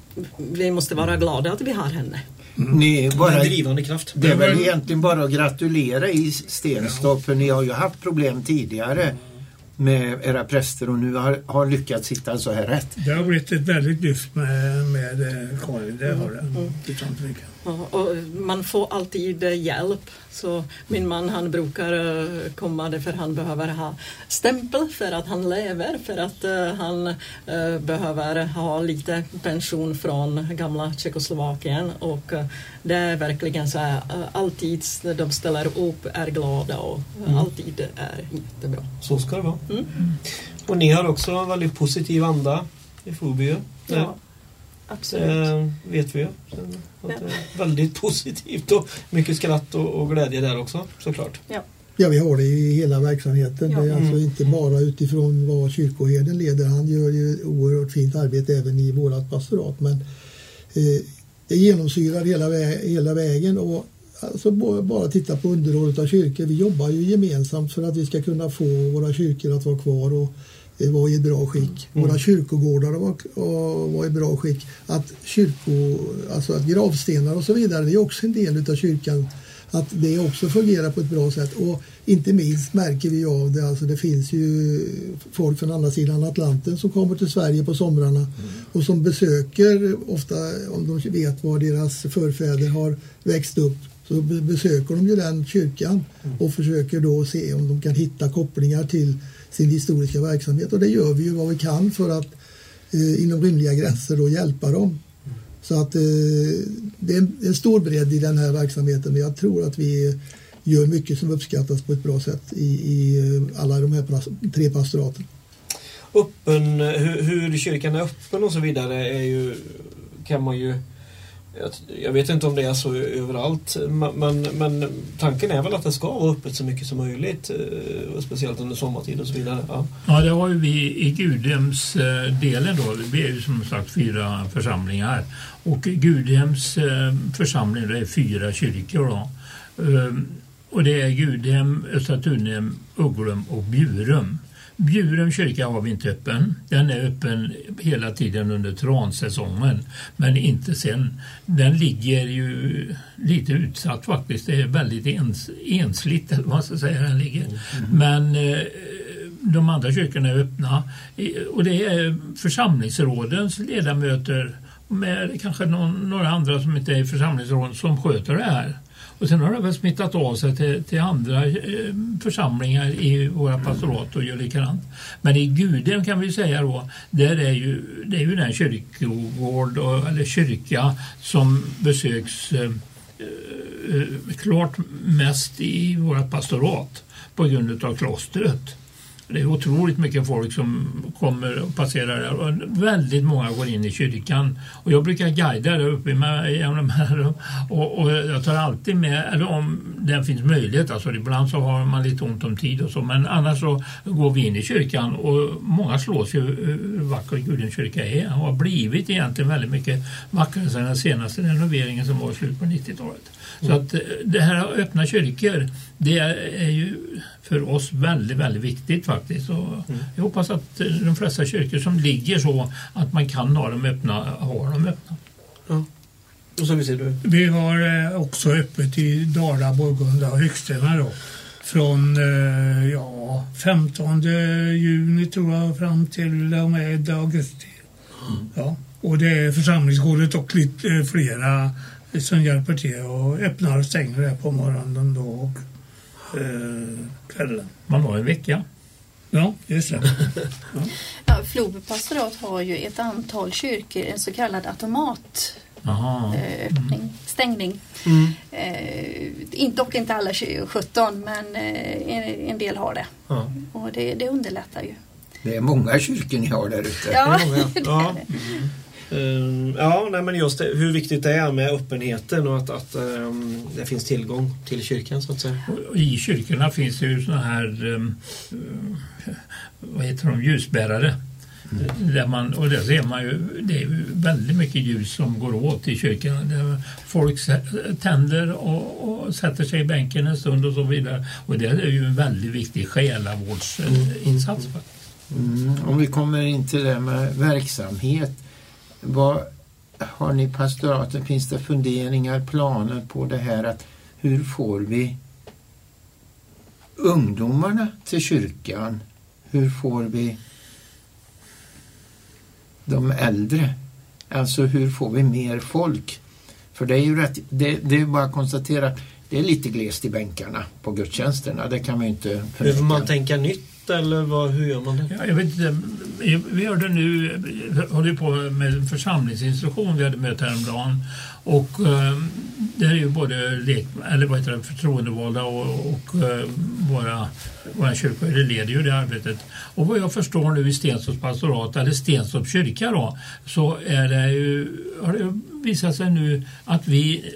vi måste vara glada att vi har henne. Mm. Ni är bara, en drivande kraft. Det är väl egentligen bara att gratulera i Stenstorp, för ni har ju haft problem tidigare med era präster och nu har, har lyckats hitta så här rätt. Det har blivit ett väldigt lyft med, med Karin, det har det. Mm. Mm. Ja, och man får alltid hjälp. Så min man, han brukar komma för han behöver ha stämpel för att han lever, för att uh, han uh, behöver ha lite pension från gamla Tjeckoslovakien, och uh, det är verkligen så här, uh, alltid de ställer upp, är glada och uh, mm. alltid är jättebra. Så ska det vara. Mm. Och ni har också en väldigt positiv anda i Floby. Ja. Absolut. Eh, vet vi ju. Ja. Väldigt positivt och mycket skratt och, och glädje där också, såklart. Ja. Ja, vi har det i hela verksamheten. Ja. Det är alltså mm. inte bara utifrån vad kyrkoherden leder. Han gör ju oerhört fint arbete även i vårat pastorat. Men eh, det genomsyrar hela, vä- hela vägen. Och alltså, bara titta på underhållet av kyrkor. Vi jobbar ju gemensamt för att vi ska kunna få våra kyrkor att vara kvar och det var i bra skick. Mm. Våra kyrkogårdar var, var i bra skick. Att kyrko, alltså att gravstenar och så vidare, det är också en del av kyrkan. Att det också fungerar på ett bra sätt. Och inte minst märker vi av det. Alltså det finns ju folk från andra sidan Atlanten som kommer till Sverige på somrarna. Mm. Och som besöker, ofta om de vet var deras förfäder har växt upp, så besöker de ju den kyrkan. Mm. Och försöker då se om de kan hitta kopplingar till sin historiska verksamhet, och det gör vi ju vad vi kan för att eh, inom rimliga gränser då hjälpa dem. Mm. Så att eh, det är en, en stor bredd i den här verksamheten, men jag tror att vi gör mycket som uppskattas på ett bra sätt i, i alla de här pas- tre pastoraten. Öppen, hur, hur kyrkan är öppen och så vidare är ju, kan man ju, jag, jag vet inte om det är så överallt, men, men tanken är väl att det ska vara öppet så mycket som möjligt, speciellt under sommartid och så vidare. Ja, ja, det har ju vi i Gudhems delen då. Vi är ju som sagt fyra församlingar, och Gudhems församling, det är fyra kyrkor då. Och det är Gudhem, Östra Tunhem, Ugglum och Bjurum. Bjurum kyrka har vi inte öppen. Den är öppen hela tiden under transäsongen, men inte sen. Den ligger ju lite utsatt faktiskt. Det är väldigt ens, ensligt, eller vad man ska säga, den ligger. Mm. Men eh, de andra kyrkorna är öppna. Och det är församlingsrådens ledamöter med kanske någon, några andra som inte är i församlingsråden som sköter det här. Och sen har det väl smittat av sig till, till andra eh, församlingar i våra pastorat och gör likadant. Men i Gudhem kan vi säga då, där är ju, det är ju den kyrkogård och, eller kyrka som besöks eh, eh, klart mest i våra pastorat på grund av klostret. Det är otroligt mycket folk som kommer och passerar där, och väldigt många går in i kyrkan. Och jag brukar guida där uppe med, och, och jag tar alltid med, eller om det finns möjlighet, alltså ibland så har man lite ont om tid och så, men annars så går vi in i kyrkan, och många slås ju hur vacker Gudens kyrka är, och har blivit egentligen väldigt mycket vackrare sedan den senaste renoveringen som var i slut på nittiotalet. Så att det här öppna kyrkor, det är ju för oss väldigt, väldigt viktigt faktiskt. Och mm. jag hoppas att de flesta kyrkor som ligger så att man kan ha dem öppna, har dem öppna. Ja. Och så vi ser du. Vi har också öppet i Dala, Borgunda och Högstena då. Från ja, femtonde juni tror jag fram till och med augusti. Mm. Ja. Och det är församlingsrådet och lite flera som hjälper till och öppnar och stänger det på morgonen då och eh, kvällen. Man har en vecka. Ja, just det. Ja. Ja, Floby pastorat har ju ett antal kyrkor, en så kallad automat. Aha. öppning, mm. stängning. Mm. Eh, inte och inte alla sjutton, men eh, en, en del har det. Ja. Och det, det underlättar ju. Det är många kyrkor ni har där ute. Ja, det är många. Ja. Mm. Um, ja, nej, men just det, hur viktigt det är med öppenheten och att, att um, det finns tillgång till kyrkan så att säga. Och i kyrkorna finns det ju såna här um, vad heter de, ljusbärare. Mm. Där man, och där ser man ju, det är ju väldigt mycket ljus som går åt i kyrkan. Där folk tänder och, och sätter sig i bänken en stund och så vidare. Och det är ju en väldigt viktig själavårdsinsats. Mm. Om vi kommer in till det med verksamhet. Vad har ni pastoraten? Finns det funderingar, planer på det här att hur får vi ungdomarna till kyrkan? Hur får vi de äldre? Alltså hur får vi mer folk? För det är ju rätt, det, det är bara att konstatera att det är lite glest i bänkarna på gudstjänsterna. Det kan man ju inte förneka. Hur får man tänka nytt eller vad, hur gör man det? Ja, jag vet inte, vi hörde nu, håller på med församlingsinstruktion, vi hade möte häromdagen och eh, det är ju både lek, eller vad heter det, förtroendevalda och, och eh, våra, våra kyrkor, det leder ju det arbetet. Och vad jag förstår nu i Stenstorps pastorat, eller Stenstorps kyrka då, så är det ju, har det visat sig nu att vi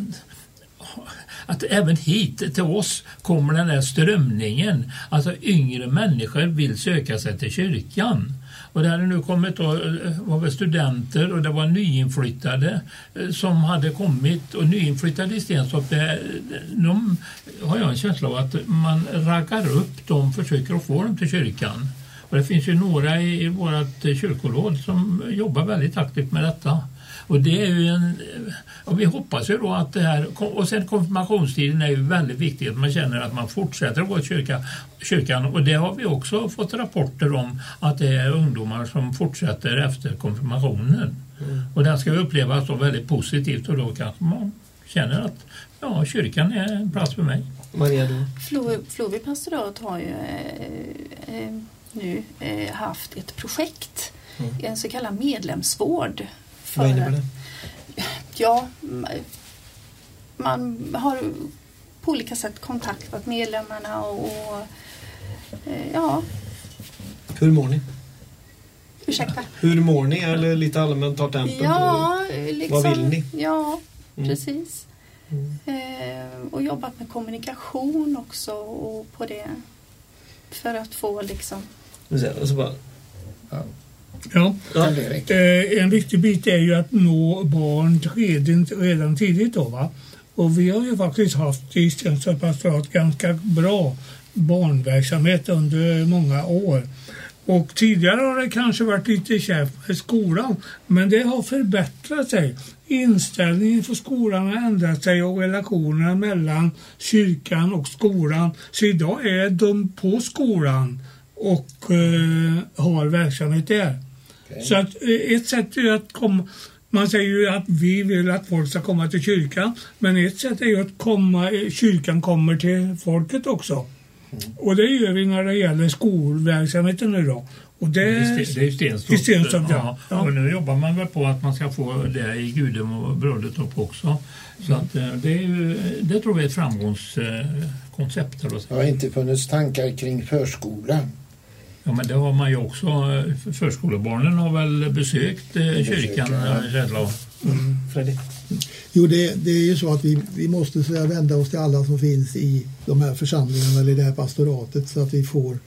att även hit till oss kommer den här strömningen. Alltså yngre människor vill söka sig till kyrkan. Och det hade nu kommit då, var väl studenter och det var nyinflyttade som hade kommit. Och nyinflyttade i Stenstorp, det, de har jag en känsla av att man raggar upp dem, försöker att få dem till kyrkan. Och det finns ju några i, i vårt kyrkoråd som jobbar väldigt aktivt med detta. Och det är ju en, och vi hoppas ju då att det här, och sen konfirmationstiden är ju väldigt viktigt att man känner att man fortsätter att gå till kyrka, kyrkan och det har vi också fått rapporter om att det är ungdomar som fortsätter efter konfirmationen. Mm. Och det ska vi uppleva så väldigt positivt och då kanske man känner att ja, kyrkan är en plats för mig. Maria då? Floby pastorat har ju eh, eh, nu eh, haft ett projekt, mm. en så kallad medlemsvård. Vad innebär det? Ja, man har på olika sätt kontaktat medlemmarna och, och ja. Hur mår ni? Ursäkta? Hur mår ni? Eller lite allmänt har tempen ja, liksom, vad vill ni? Ja, mm. precis. Mm. Eh, och jobbat med kommunikation också och på det. För att få liksom... Och så bara... Ja. Ja, ja. Eh, en viktig bit är ju att nå barn redan, redan tidigt då, va? Och vi har ju faktiskt haft i Stenstorps pastorat ganska bra barnverksamhet under många år. Och tidigare har det kanske varit lite kärvt med skolan, men det har förbättrat sig. Inställningen för skolan har ändrat sig och relationerna mellan kyrkan och skolan. Så idag är de på skolan och eh, har verksamhet där. Okay. Så att ett sätt är att komma, man säger ju att vi vill att folk ska komma till kyrkan, men ett sätt är ju att komma, kyrkan kommer till folket också. Mm. Och det gör vi när det gäller skolverksamheten nu då. Och det, det är Stenstorp. Stenstorp, ja. Ja. Och nu jobbar man väl på att man ska få det i Gudem och Brödertorp också. Så att det är ju, det tror vi är ett framgångskoncept. Det har inte funnits tankar kring förskolan. Ja, men det har man ju också. Förskolebarnen har väl besökt eh, kyrkan. Ja. Mm. Fredrik? Jo, det, det är ju så att vi, vi måste så här, vända oss till alla som finns i de här församlingarna eller i det här pastoratet så att vi får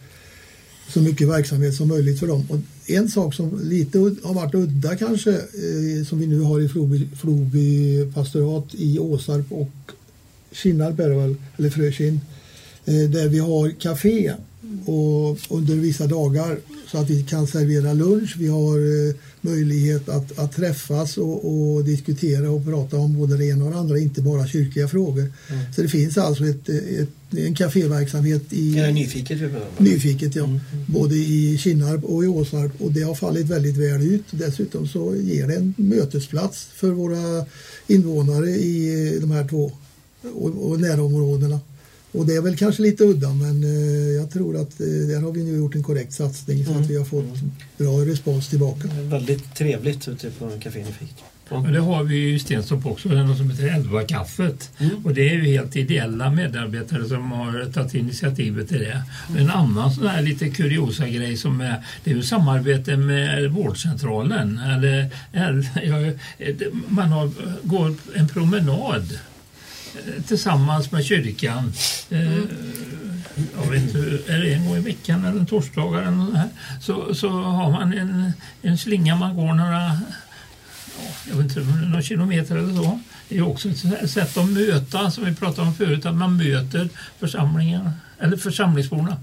så mycket verksamhet som möjligt för dem. Och en sak som lite har varit udda kanske, eh, som vi nu har i Floby, Floby pastorat i Åsarp och Kinnarp eller Frökinn, eh, där vi har café och under vissa dagar så att vi kan servera lunch. Vi har eh, möjlighet att, att träffas och, och diskutera och prata om både det ena och det andra, inte bara kyrkliga frågor. Mm. Så det finns alltså ett, ett, en kaféverksamhet i ja, Nyfiket, Nyfiket ja. Mm. Både i Kinnarp och i Åsarp och det har fallit väldigt väl ut. Dessutom så ger det en mötesplats för våra invånare i de här två och, och närområdena. Och det är väl kanske lite udda, men eh, jag tror att eh, där har vi nu gjort en korrekt satsning så mm. att vi har fått mm. bra respons tillbaka. Väldigt trevligt ute på Café Nyfiket. Och det har vi ju i Stenstorp också, det är något som heter Älvakaffet. Mm. Och det är ju helt ideella medarbetare som har tagit initiativet till det. Mm. En annan sån här lite kuriosa grej som är, det är ju samarbete med vårdcentralen. Eller, eller man har, går en promenad tillsammans med kyrkan. Mm. Jag vet inte, är det en gång i veckan eller en torsdag eller något här, så, så har man en, en slinga man går några, jag vet inte, några kilometer eller så. Det är också ett sätt att möta, som vi pratade om förut, att man möter församlingarna eller församlingsborna.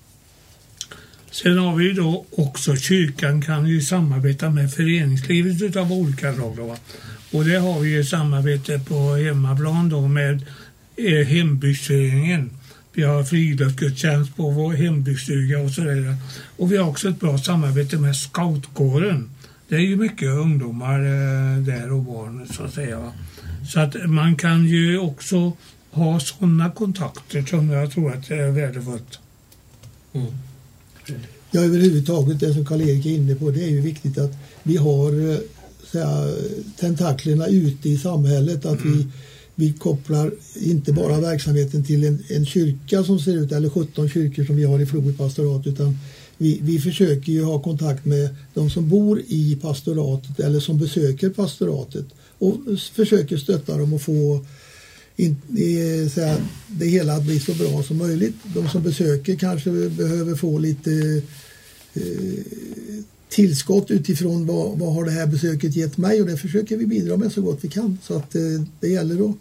Sen har vi då också, kyrkan kan ju samarbeta med föreningslivet av olika slag. Och det har vi ju samarbete på hemmaplan då med eh, hembygdsföreningen. Vi har friluftsgudstjänst på vår hembygdsstuga och sådär. Och vi har också ett bra samarbete med scoutkåren. Det är ju mycket ungdomar eh, där och barn så att säga. Så att man kan ju också ha sådana kontakter som jag tror att är värdefullt. Mm. Ja, överhuvudtaget det som Karl-Erik är inne på, det är ju viktigt att vi har säga, tentaklerna ute i samhället, att mm. vi, vi kopplar inte bara verksamheten till en, en kyrka som ser ut, eller sjutton kyrkor som vi har i Floby pastorat, utan vi, vi försöker ju ha kontakt med de som bor i pastoratet eller som besöker pastoratet och försöker stötta dem och få in, i, så här, det hela att bli så bra som möjligt. De som besöker kanske behöver få lite eh, tillskott utifrån vad, vad har det här besöket gett mig, och det försöker vi bidra med så gott vi kan. Så att eh, det gäller att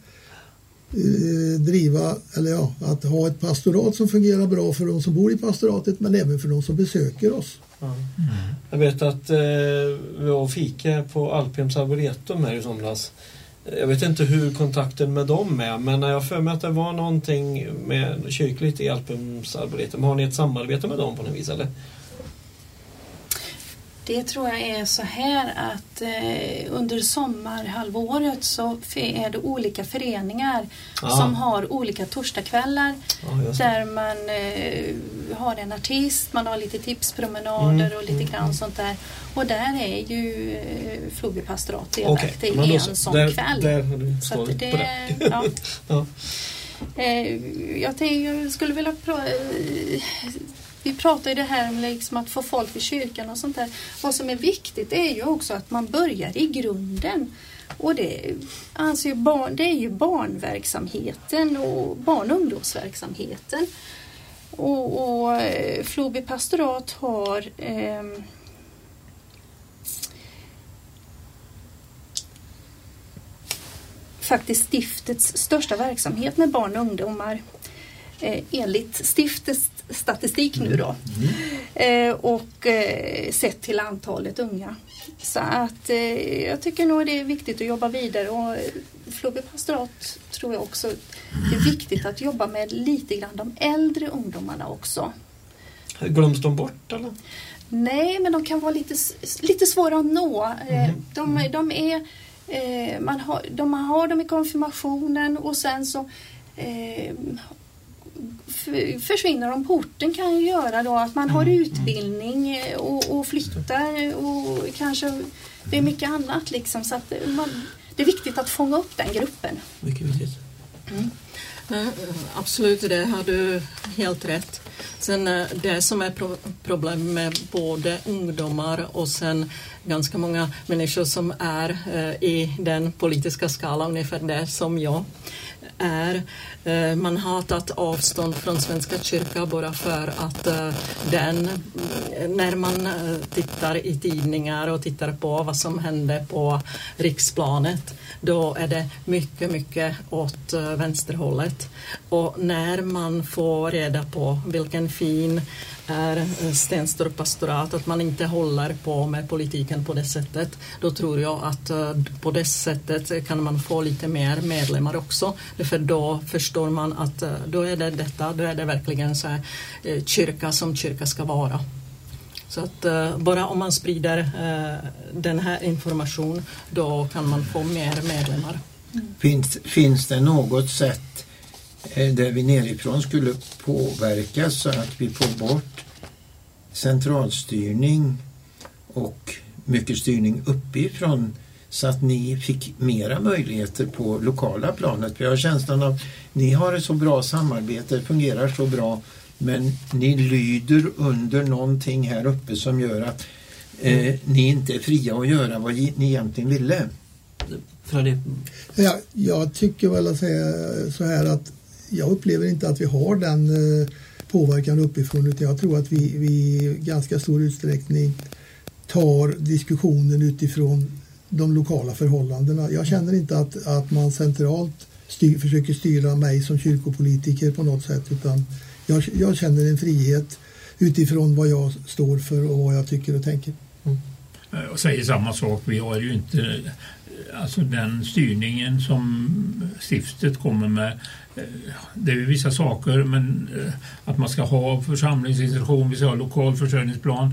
eh, driva, eller ja, att ha ett pastorat som fungerar bra för de som bor i pastoratet, men även för de som besöker oss. Ja. Mm. Jag vet att eh, vi var fika på Alpiums Arboretum här i somras. Jag vet inte hur kontakten med dem är, men när jag för mig att det var någonting med kyrkligt i Alpiums Arboretum. Har ni ett samarbete med dem på något vis, eller? Det tror jag är så här att eh, under sommarhalvåret så är det olika föreningar ah. som har olika torsdagskvällar ah, där man eh, har en artist, man har lite tipspromenader mm. och lite grann sånt där. Och där är ju eh, Floby pastorat delaktig okay. i en sån där, kväll. Där har du så att det, på det. Ja. ja. Eh, jag, tänkte, jag skulle vilja prata... Eh, Vi pratar ju det här om liksom att få folk i kyrkan och sånt där. Vad som är viktigt är ju också att man börjar i grunden. Och det, alltså barn, det är ju barnverksamheten och barn- och ungdomsverksamheten. Och, och Floby pastorat har eh, faktiskt stiftets största verksamhet med barn och ungdomar. Eh, enligt stiftets statistik nu då. Mm. Eh, och eh, sett till antalet unga. Så att eh, jag tycker nog det är viktigt att jobba vidare, och eh, Floby pastorat tror jag också det är viktigt att jobba med lite grann de äldre ungdomarna också. Glöms de bort eller? Nej, men de kan vara lite, lite svåra att nå. Eh, mm. de, de är eh, man har, de har dem i konfirmationen och sen så eh, försvinner de på orten, kan ju göra då att man har utbildning och, och flyttar och kanske det är mycket annat liksom, så att man, det är viktigt att fånga upp den gruppen. Mycket viktigt. Mm. Absolut, det har du helt rätt. Sen det som är pro- problem med både ungdomar och sen ganska många människor som är eh, i den politiska skalan ungefär där som jag är. Eh, man har tagit avstånd från Svenska kyrkan bara för att eh, den, när man eh, tittar i tidningar och tittar på vad som händer på riksplanet, då är det mycket, mycket åt eh, vänsterhållet. Och när man får reda på vilken fin är Stenstorp pastorat, att man inte håller på med politiken på det sättet, då tror jag att på det sättet kan man få lite mer medlemmar också. För då förstår man att då är det detta, då är det verkligen så här, kyrka som kyrka ska vara. Så att bara om man sprider den här information, då kan man få mer medlemmar. Finns, finns det något sätt där vi nerifrån skulle påverka så att vi får bort centralstyrning och mycket styrning uppifrån så att ni fick mera möjligheter på lokala planet? För jag har känslan av att ni har ett så bra samarbete, fungerar så bra, men ni lyder under någonting här uppe som gör att eh, ni inte är fria att göra vad ni egentligen ville. Ja, jag tycker väl att säga så här att jag upplever inte att vi har den eh, påverkan uppifrån, utan jag tror att vi, vi i ganska stor utsträckning tar diskussionen utifrån de lokala förhållandena. Jag känner inte att, att man centralt styr, försöker styra mig som kyrkopolitiker på något sätt, utan jag, jag känner en frihet utifrån vad jag står för och vad jag tycker och tänker. Mm. Jag säger samma sak, vi har ju inte alltså den styrningen som stiftet kommer med. Det är ju vissa saker, men att man ska ha församlingsinstitution, vi ska ha lokal försörjningsplan,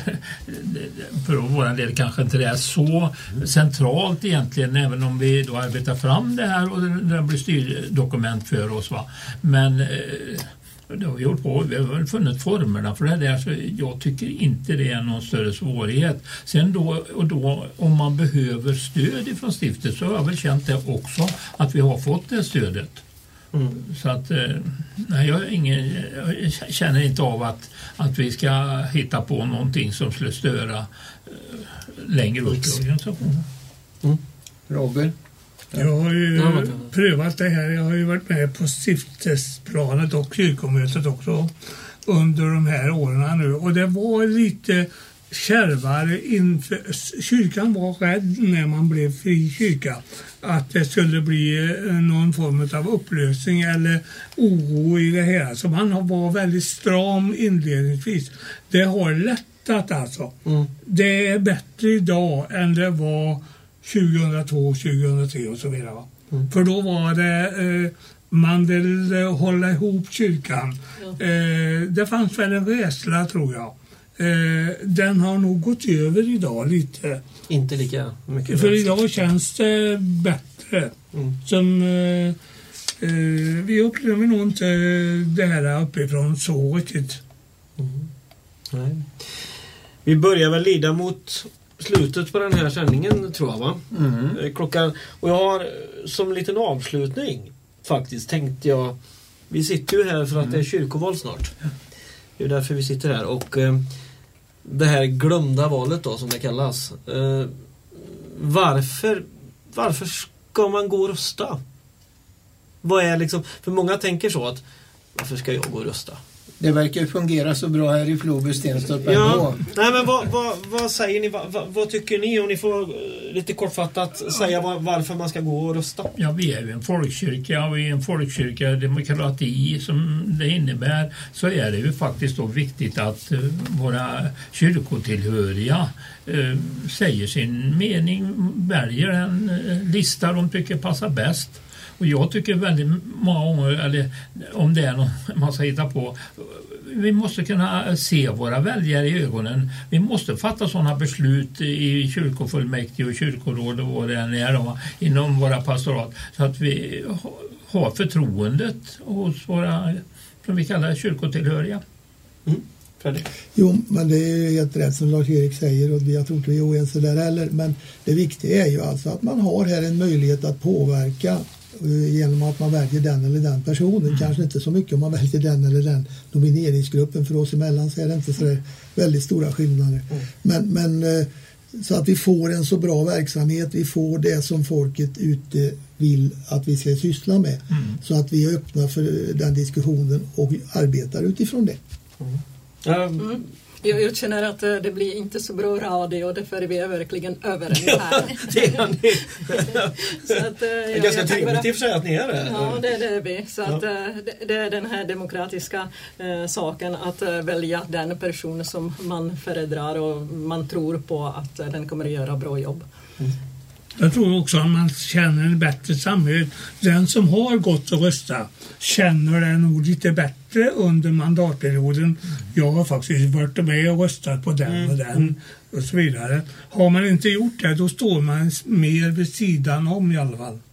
för vår del kanske inte det är så centralt egentligen, även om vi då arbetar fram det här och det blir styrdokument för oss, va. Men det har vi gjort på, vi har funnit formerna för det där, så jag tycker inte det är någon större svårighet. Sen då och då, om man behöver stöd ifrån stiftet, så har jag väl känt det också, att vi har fått det stödet. Mm. Så att nej, jag, ingen, jag känner inte av att, att vi ska hitta på någonting som skulle störa äh, längre upp i organisationen. Mm. Robert? Jag har ju ja, prövat det här. Jag har ju varit med på stiftesplanet och kyrkomötet också under de här åren nu. Och det var lite kärvare inför, kyrkan var rädd när man blev fri kyrka att det skulle bli någon form av upplösning eller oro i det här. Så man var väldigt stram inledningsvis. Det har lättat alltså. Mm. Det är bättre idag än det var tjugohundratvå, tjugohundratre och så vidare. Va? Mm. För då var det eh, man vill hålla ihop kyrkan. Mm. Eh, det fanns väl en rädsla, tror jag. Eh, den har nog gått över idag lite. Inte lika mycket. För idag känns det bättre. Mm. Som eh, eh, vi upplever nog inte det här uppifrån så riktigt. Mm. Nej. Vi börjar väl lida mot slutet på den här sändningen, tror jag, va? Mm. Klockan, och jag har som liten avslutning faktiskt tänkt jag, vi sitter ju här för att mm. det är kyrkoval snart. Det är därför vi sitter här, och eh, det här glömda valet då, som det kallas. Eh, varför varför ska man gå och rösta? Vad är liksom, för många tänker så att varför ska jag gå och rösta? Det verkar fungera så bra här i Floby Stenstorp. Ja. Nej, men vad, vad, vad säger ni? Vad, vad, vad tycker ni? Om ni får lite kortfattat säga var, varför man ska gå och rösta. Ja, vi är ju en folkkyrka, och i en folkkyrka demokrati som det innebär, så är det ju faktiskt då viktigt att uh, våra kyrkotillhöriga uh, säger sin mening, väljer en uh, lista de tycker passar bäst. Och jag tycker väldigt många gånger, eller om det är någon man ska hitta på, vi måste kunna se våra väljare i ögonen. Vi måste fatta sådana beslut i kyrkofullmäktige och kyrkoråd och vad det än är då, inom våra pastorat, så att vi har förtroendet hos våra, som vi kallar kyrkotillhöriga. Mm. Jo, men det är helt rätt som Lars-Erik säger, och jag tror inte vi är oense där heller. Men det viktiga är ju alltså att man har här en möjlighet att påverka genom att man väljer den eller den personen. Mm. Kanske inte så mycket om man väljer den eller den nomineringsgruppen, för oss emellan så är det inte så där väldigt stora skillnader. Mm. Men, men så att vi får en så bra verksamhet, vi får det som folket ute vill att vi ska syssla med. Mm. Så att vi är öppna för den diskussionen och arbetar utifrån det. Mm. Mm. Jag, jag känner att det blir inte så bra radio, och därför är vi verkligen överens här. Det är ni. Så att, det är ganska trevligt i och för sig att ni är det. Ja, det, det är vi. Så att, ja. det, det är den här demokratiska eh, saken att eh, välja den person som man föredrar och man tror på att eh, den kommer att göra bra jobb. Mm. Jag tror också att man känner en bättre samhörighet. Den som har gått och röstat känner det nog lite bättre under mandatperioden. Mm. Jag har faktiskt varit med och röstat på den mm. och den och så vidare. Har man inte gjort det, då står man mer vid sidan om i alla fall.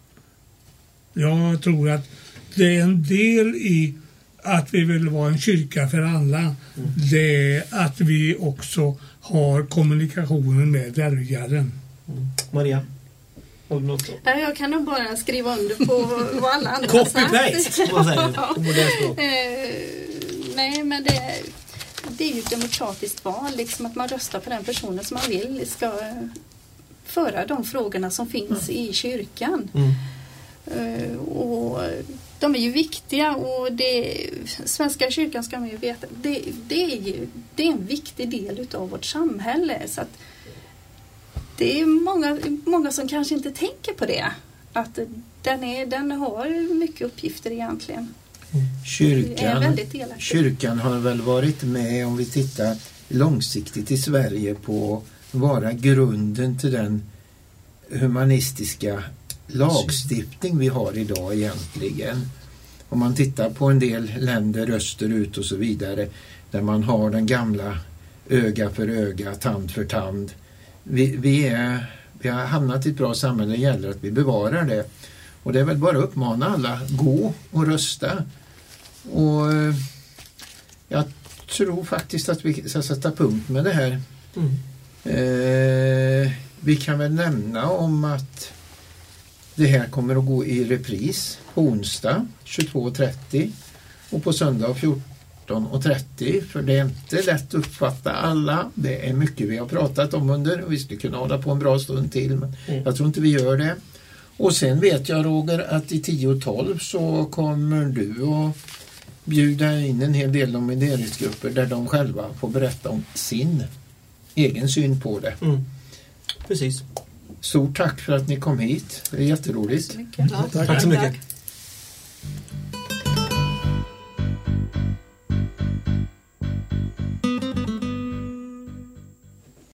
Jag tror att det är en del i att vi vill vara en kyrka för alla. Mm. Det är att vi också har kommunikationen med väljaren. Mm. Maria? Har du något då? Nej, jag kan nog bara skriva under på vad alla andra Copy-paste, som man säger. Ja. På modernt språk. Eh, nej, men det, det är ju ett demokratiskt val, liksom att man röstar på den personen som man vill ska eh, föra de frågorna som finns mm. i kyrkan. Mm. Eh, och de är ju viktiga, och det, Svenska kyrkan ska man ju veta, det, det, är, ju, det är en viktig del av vårt samhälle, så att det är många, många som kanske inte tänker på det, att den, är, den har mycket uppgifter egentligen. Kyrkan, kyrkan har väl varit med, om vi tittar långsiktigt i Sverige, på att vara grunden till den humanistiska lagstiftning vi har idag egentligen. Om man tittar på en del länder österut och så vidare, där man har den gamla öga för öga, tand för tand. Vi, vi, är, vi har hamnat i ett bra samhälle, det gäller att vi bevarar det. Och det är väl bara att uppmana alla, gå och rösta. Och jag tror faktiskt att vi ska sätta punkt med det här. Mm. Eh, vi kan väl nämna om att det här kommer att gå i repris på onsdag tjugotvå trettio och på söndag fjorton trettio, för det är inte lätt att uppfatta alla. Det är mycket vi har pratat om under, och vi skulle kunna hålla på en bra stund till, men mm. jag tror inte vi gör det. Och sen vet jag, Roger, att i tio och tolv så kommer du att bjuda in en hel del nomineringsgrupper där de själva får berätta om sin egen syn på det. Mm. Precis. Stort tack för att ni kom hit. Det är jätteroligt. Tack så mycket. Ja, tack. Tack så mycket.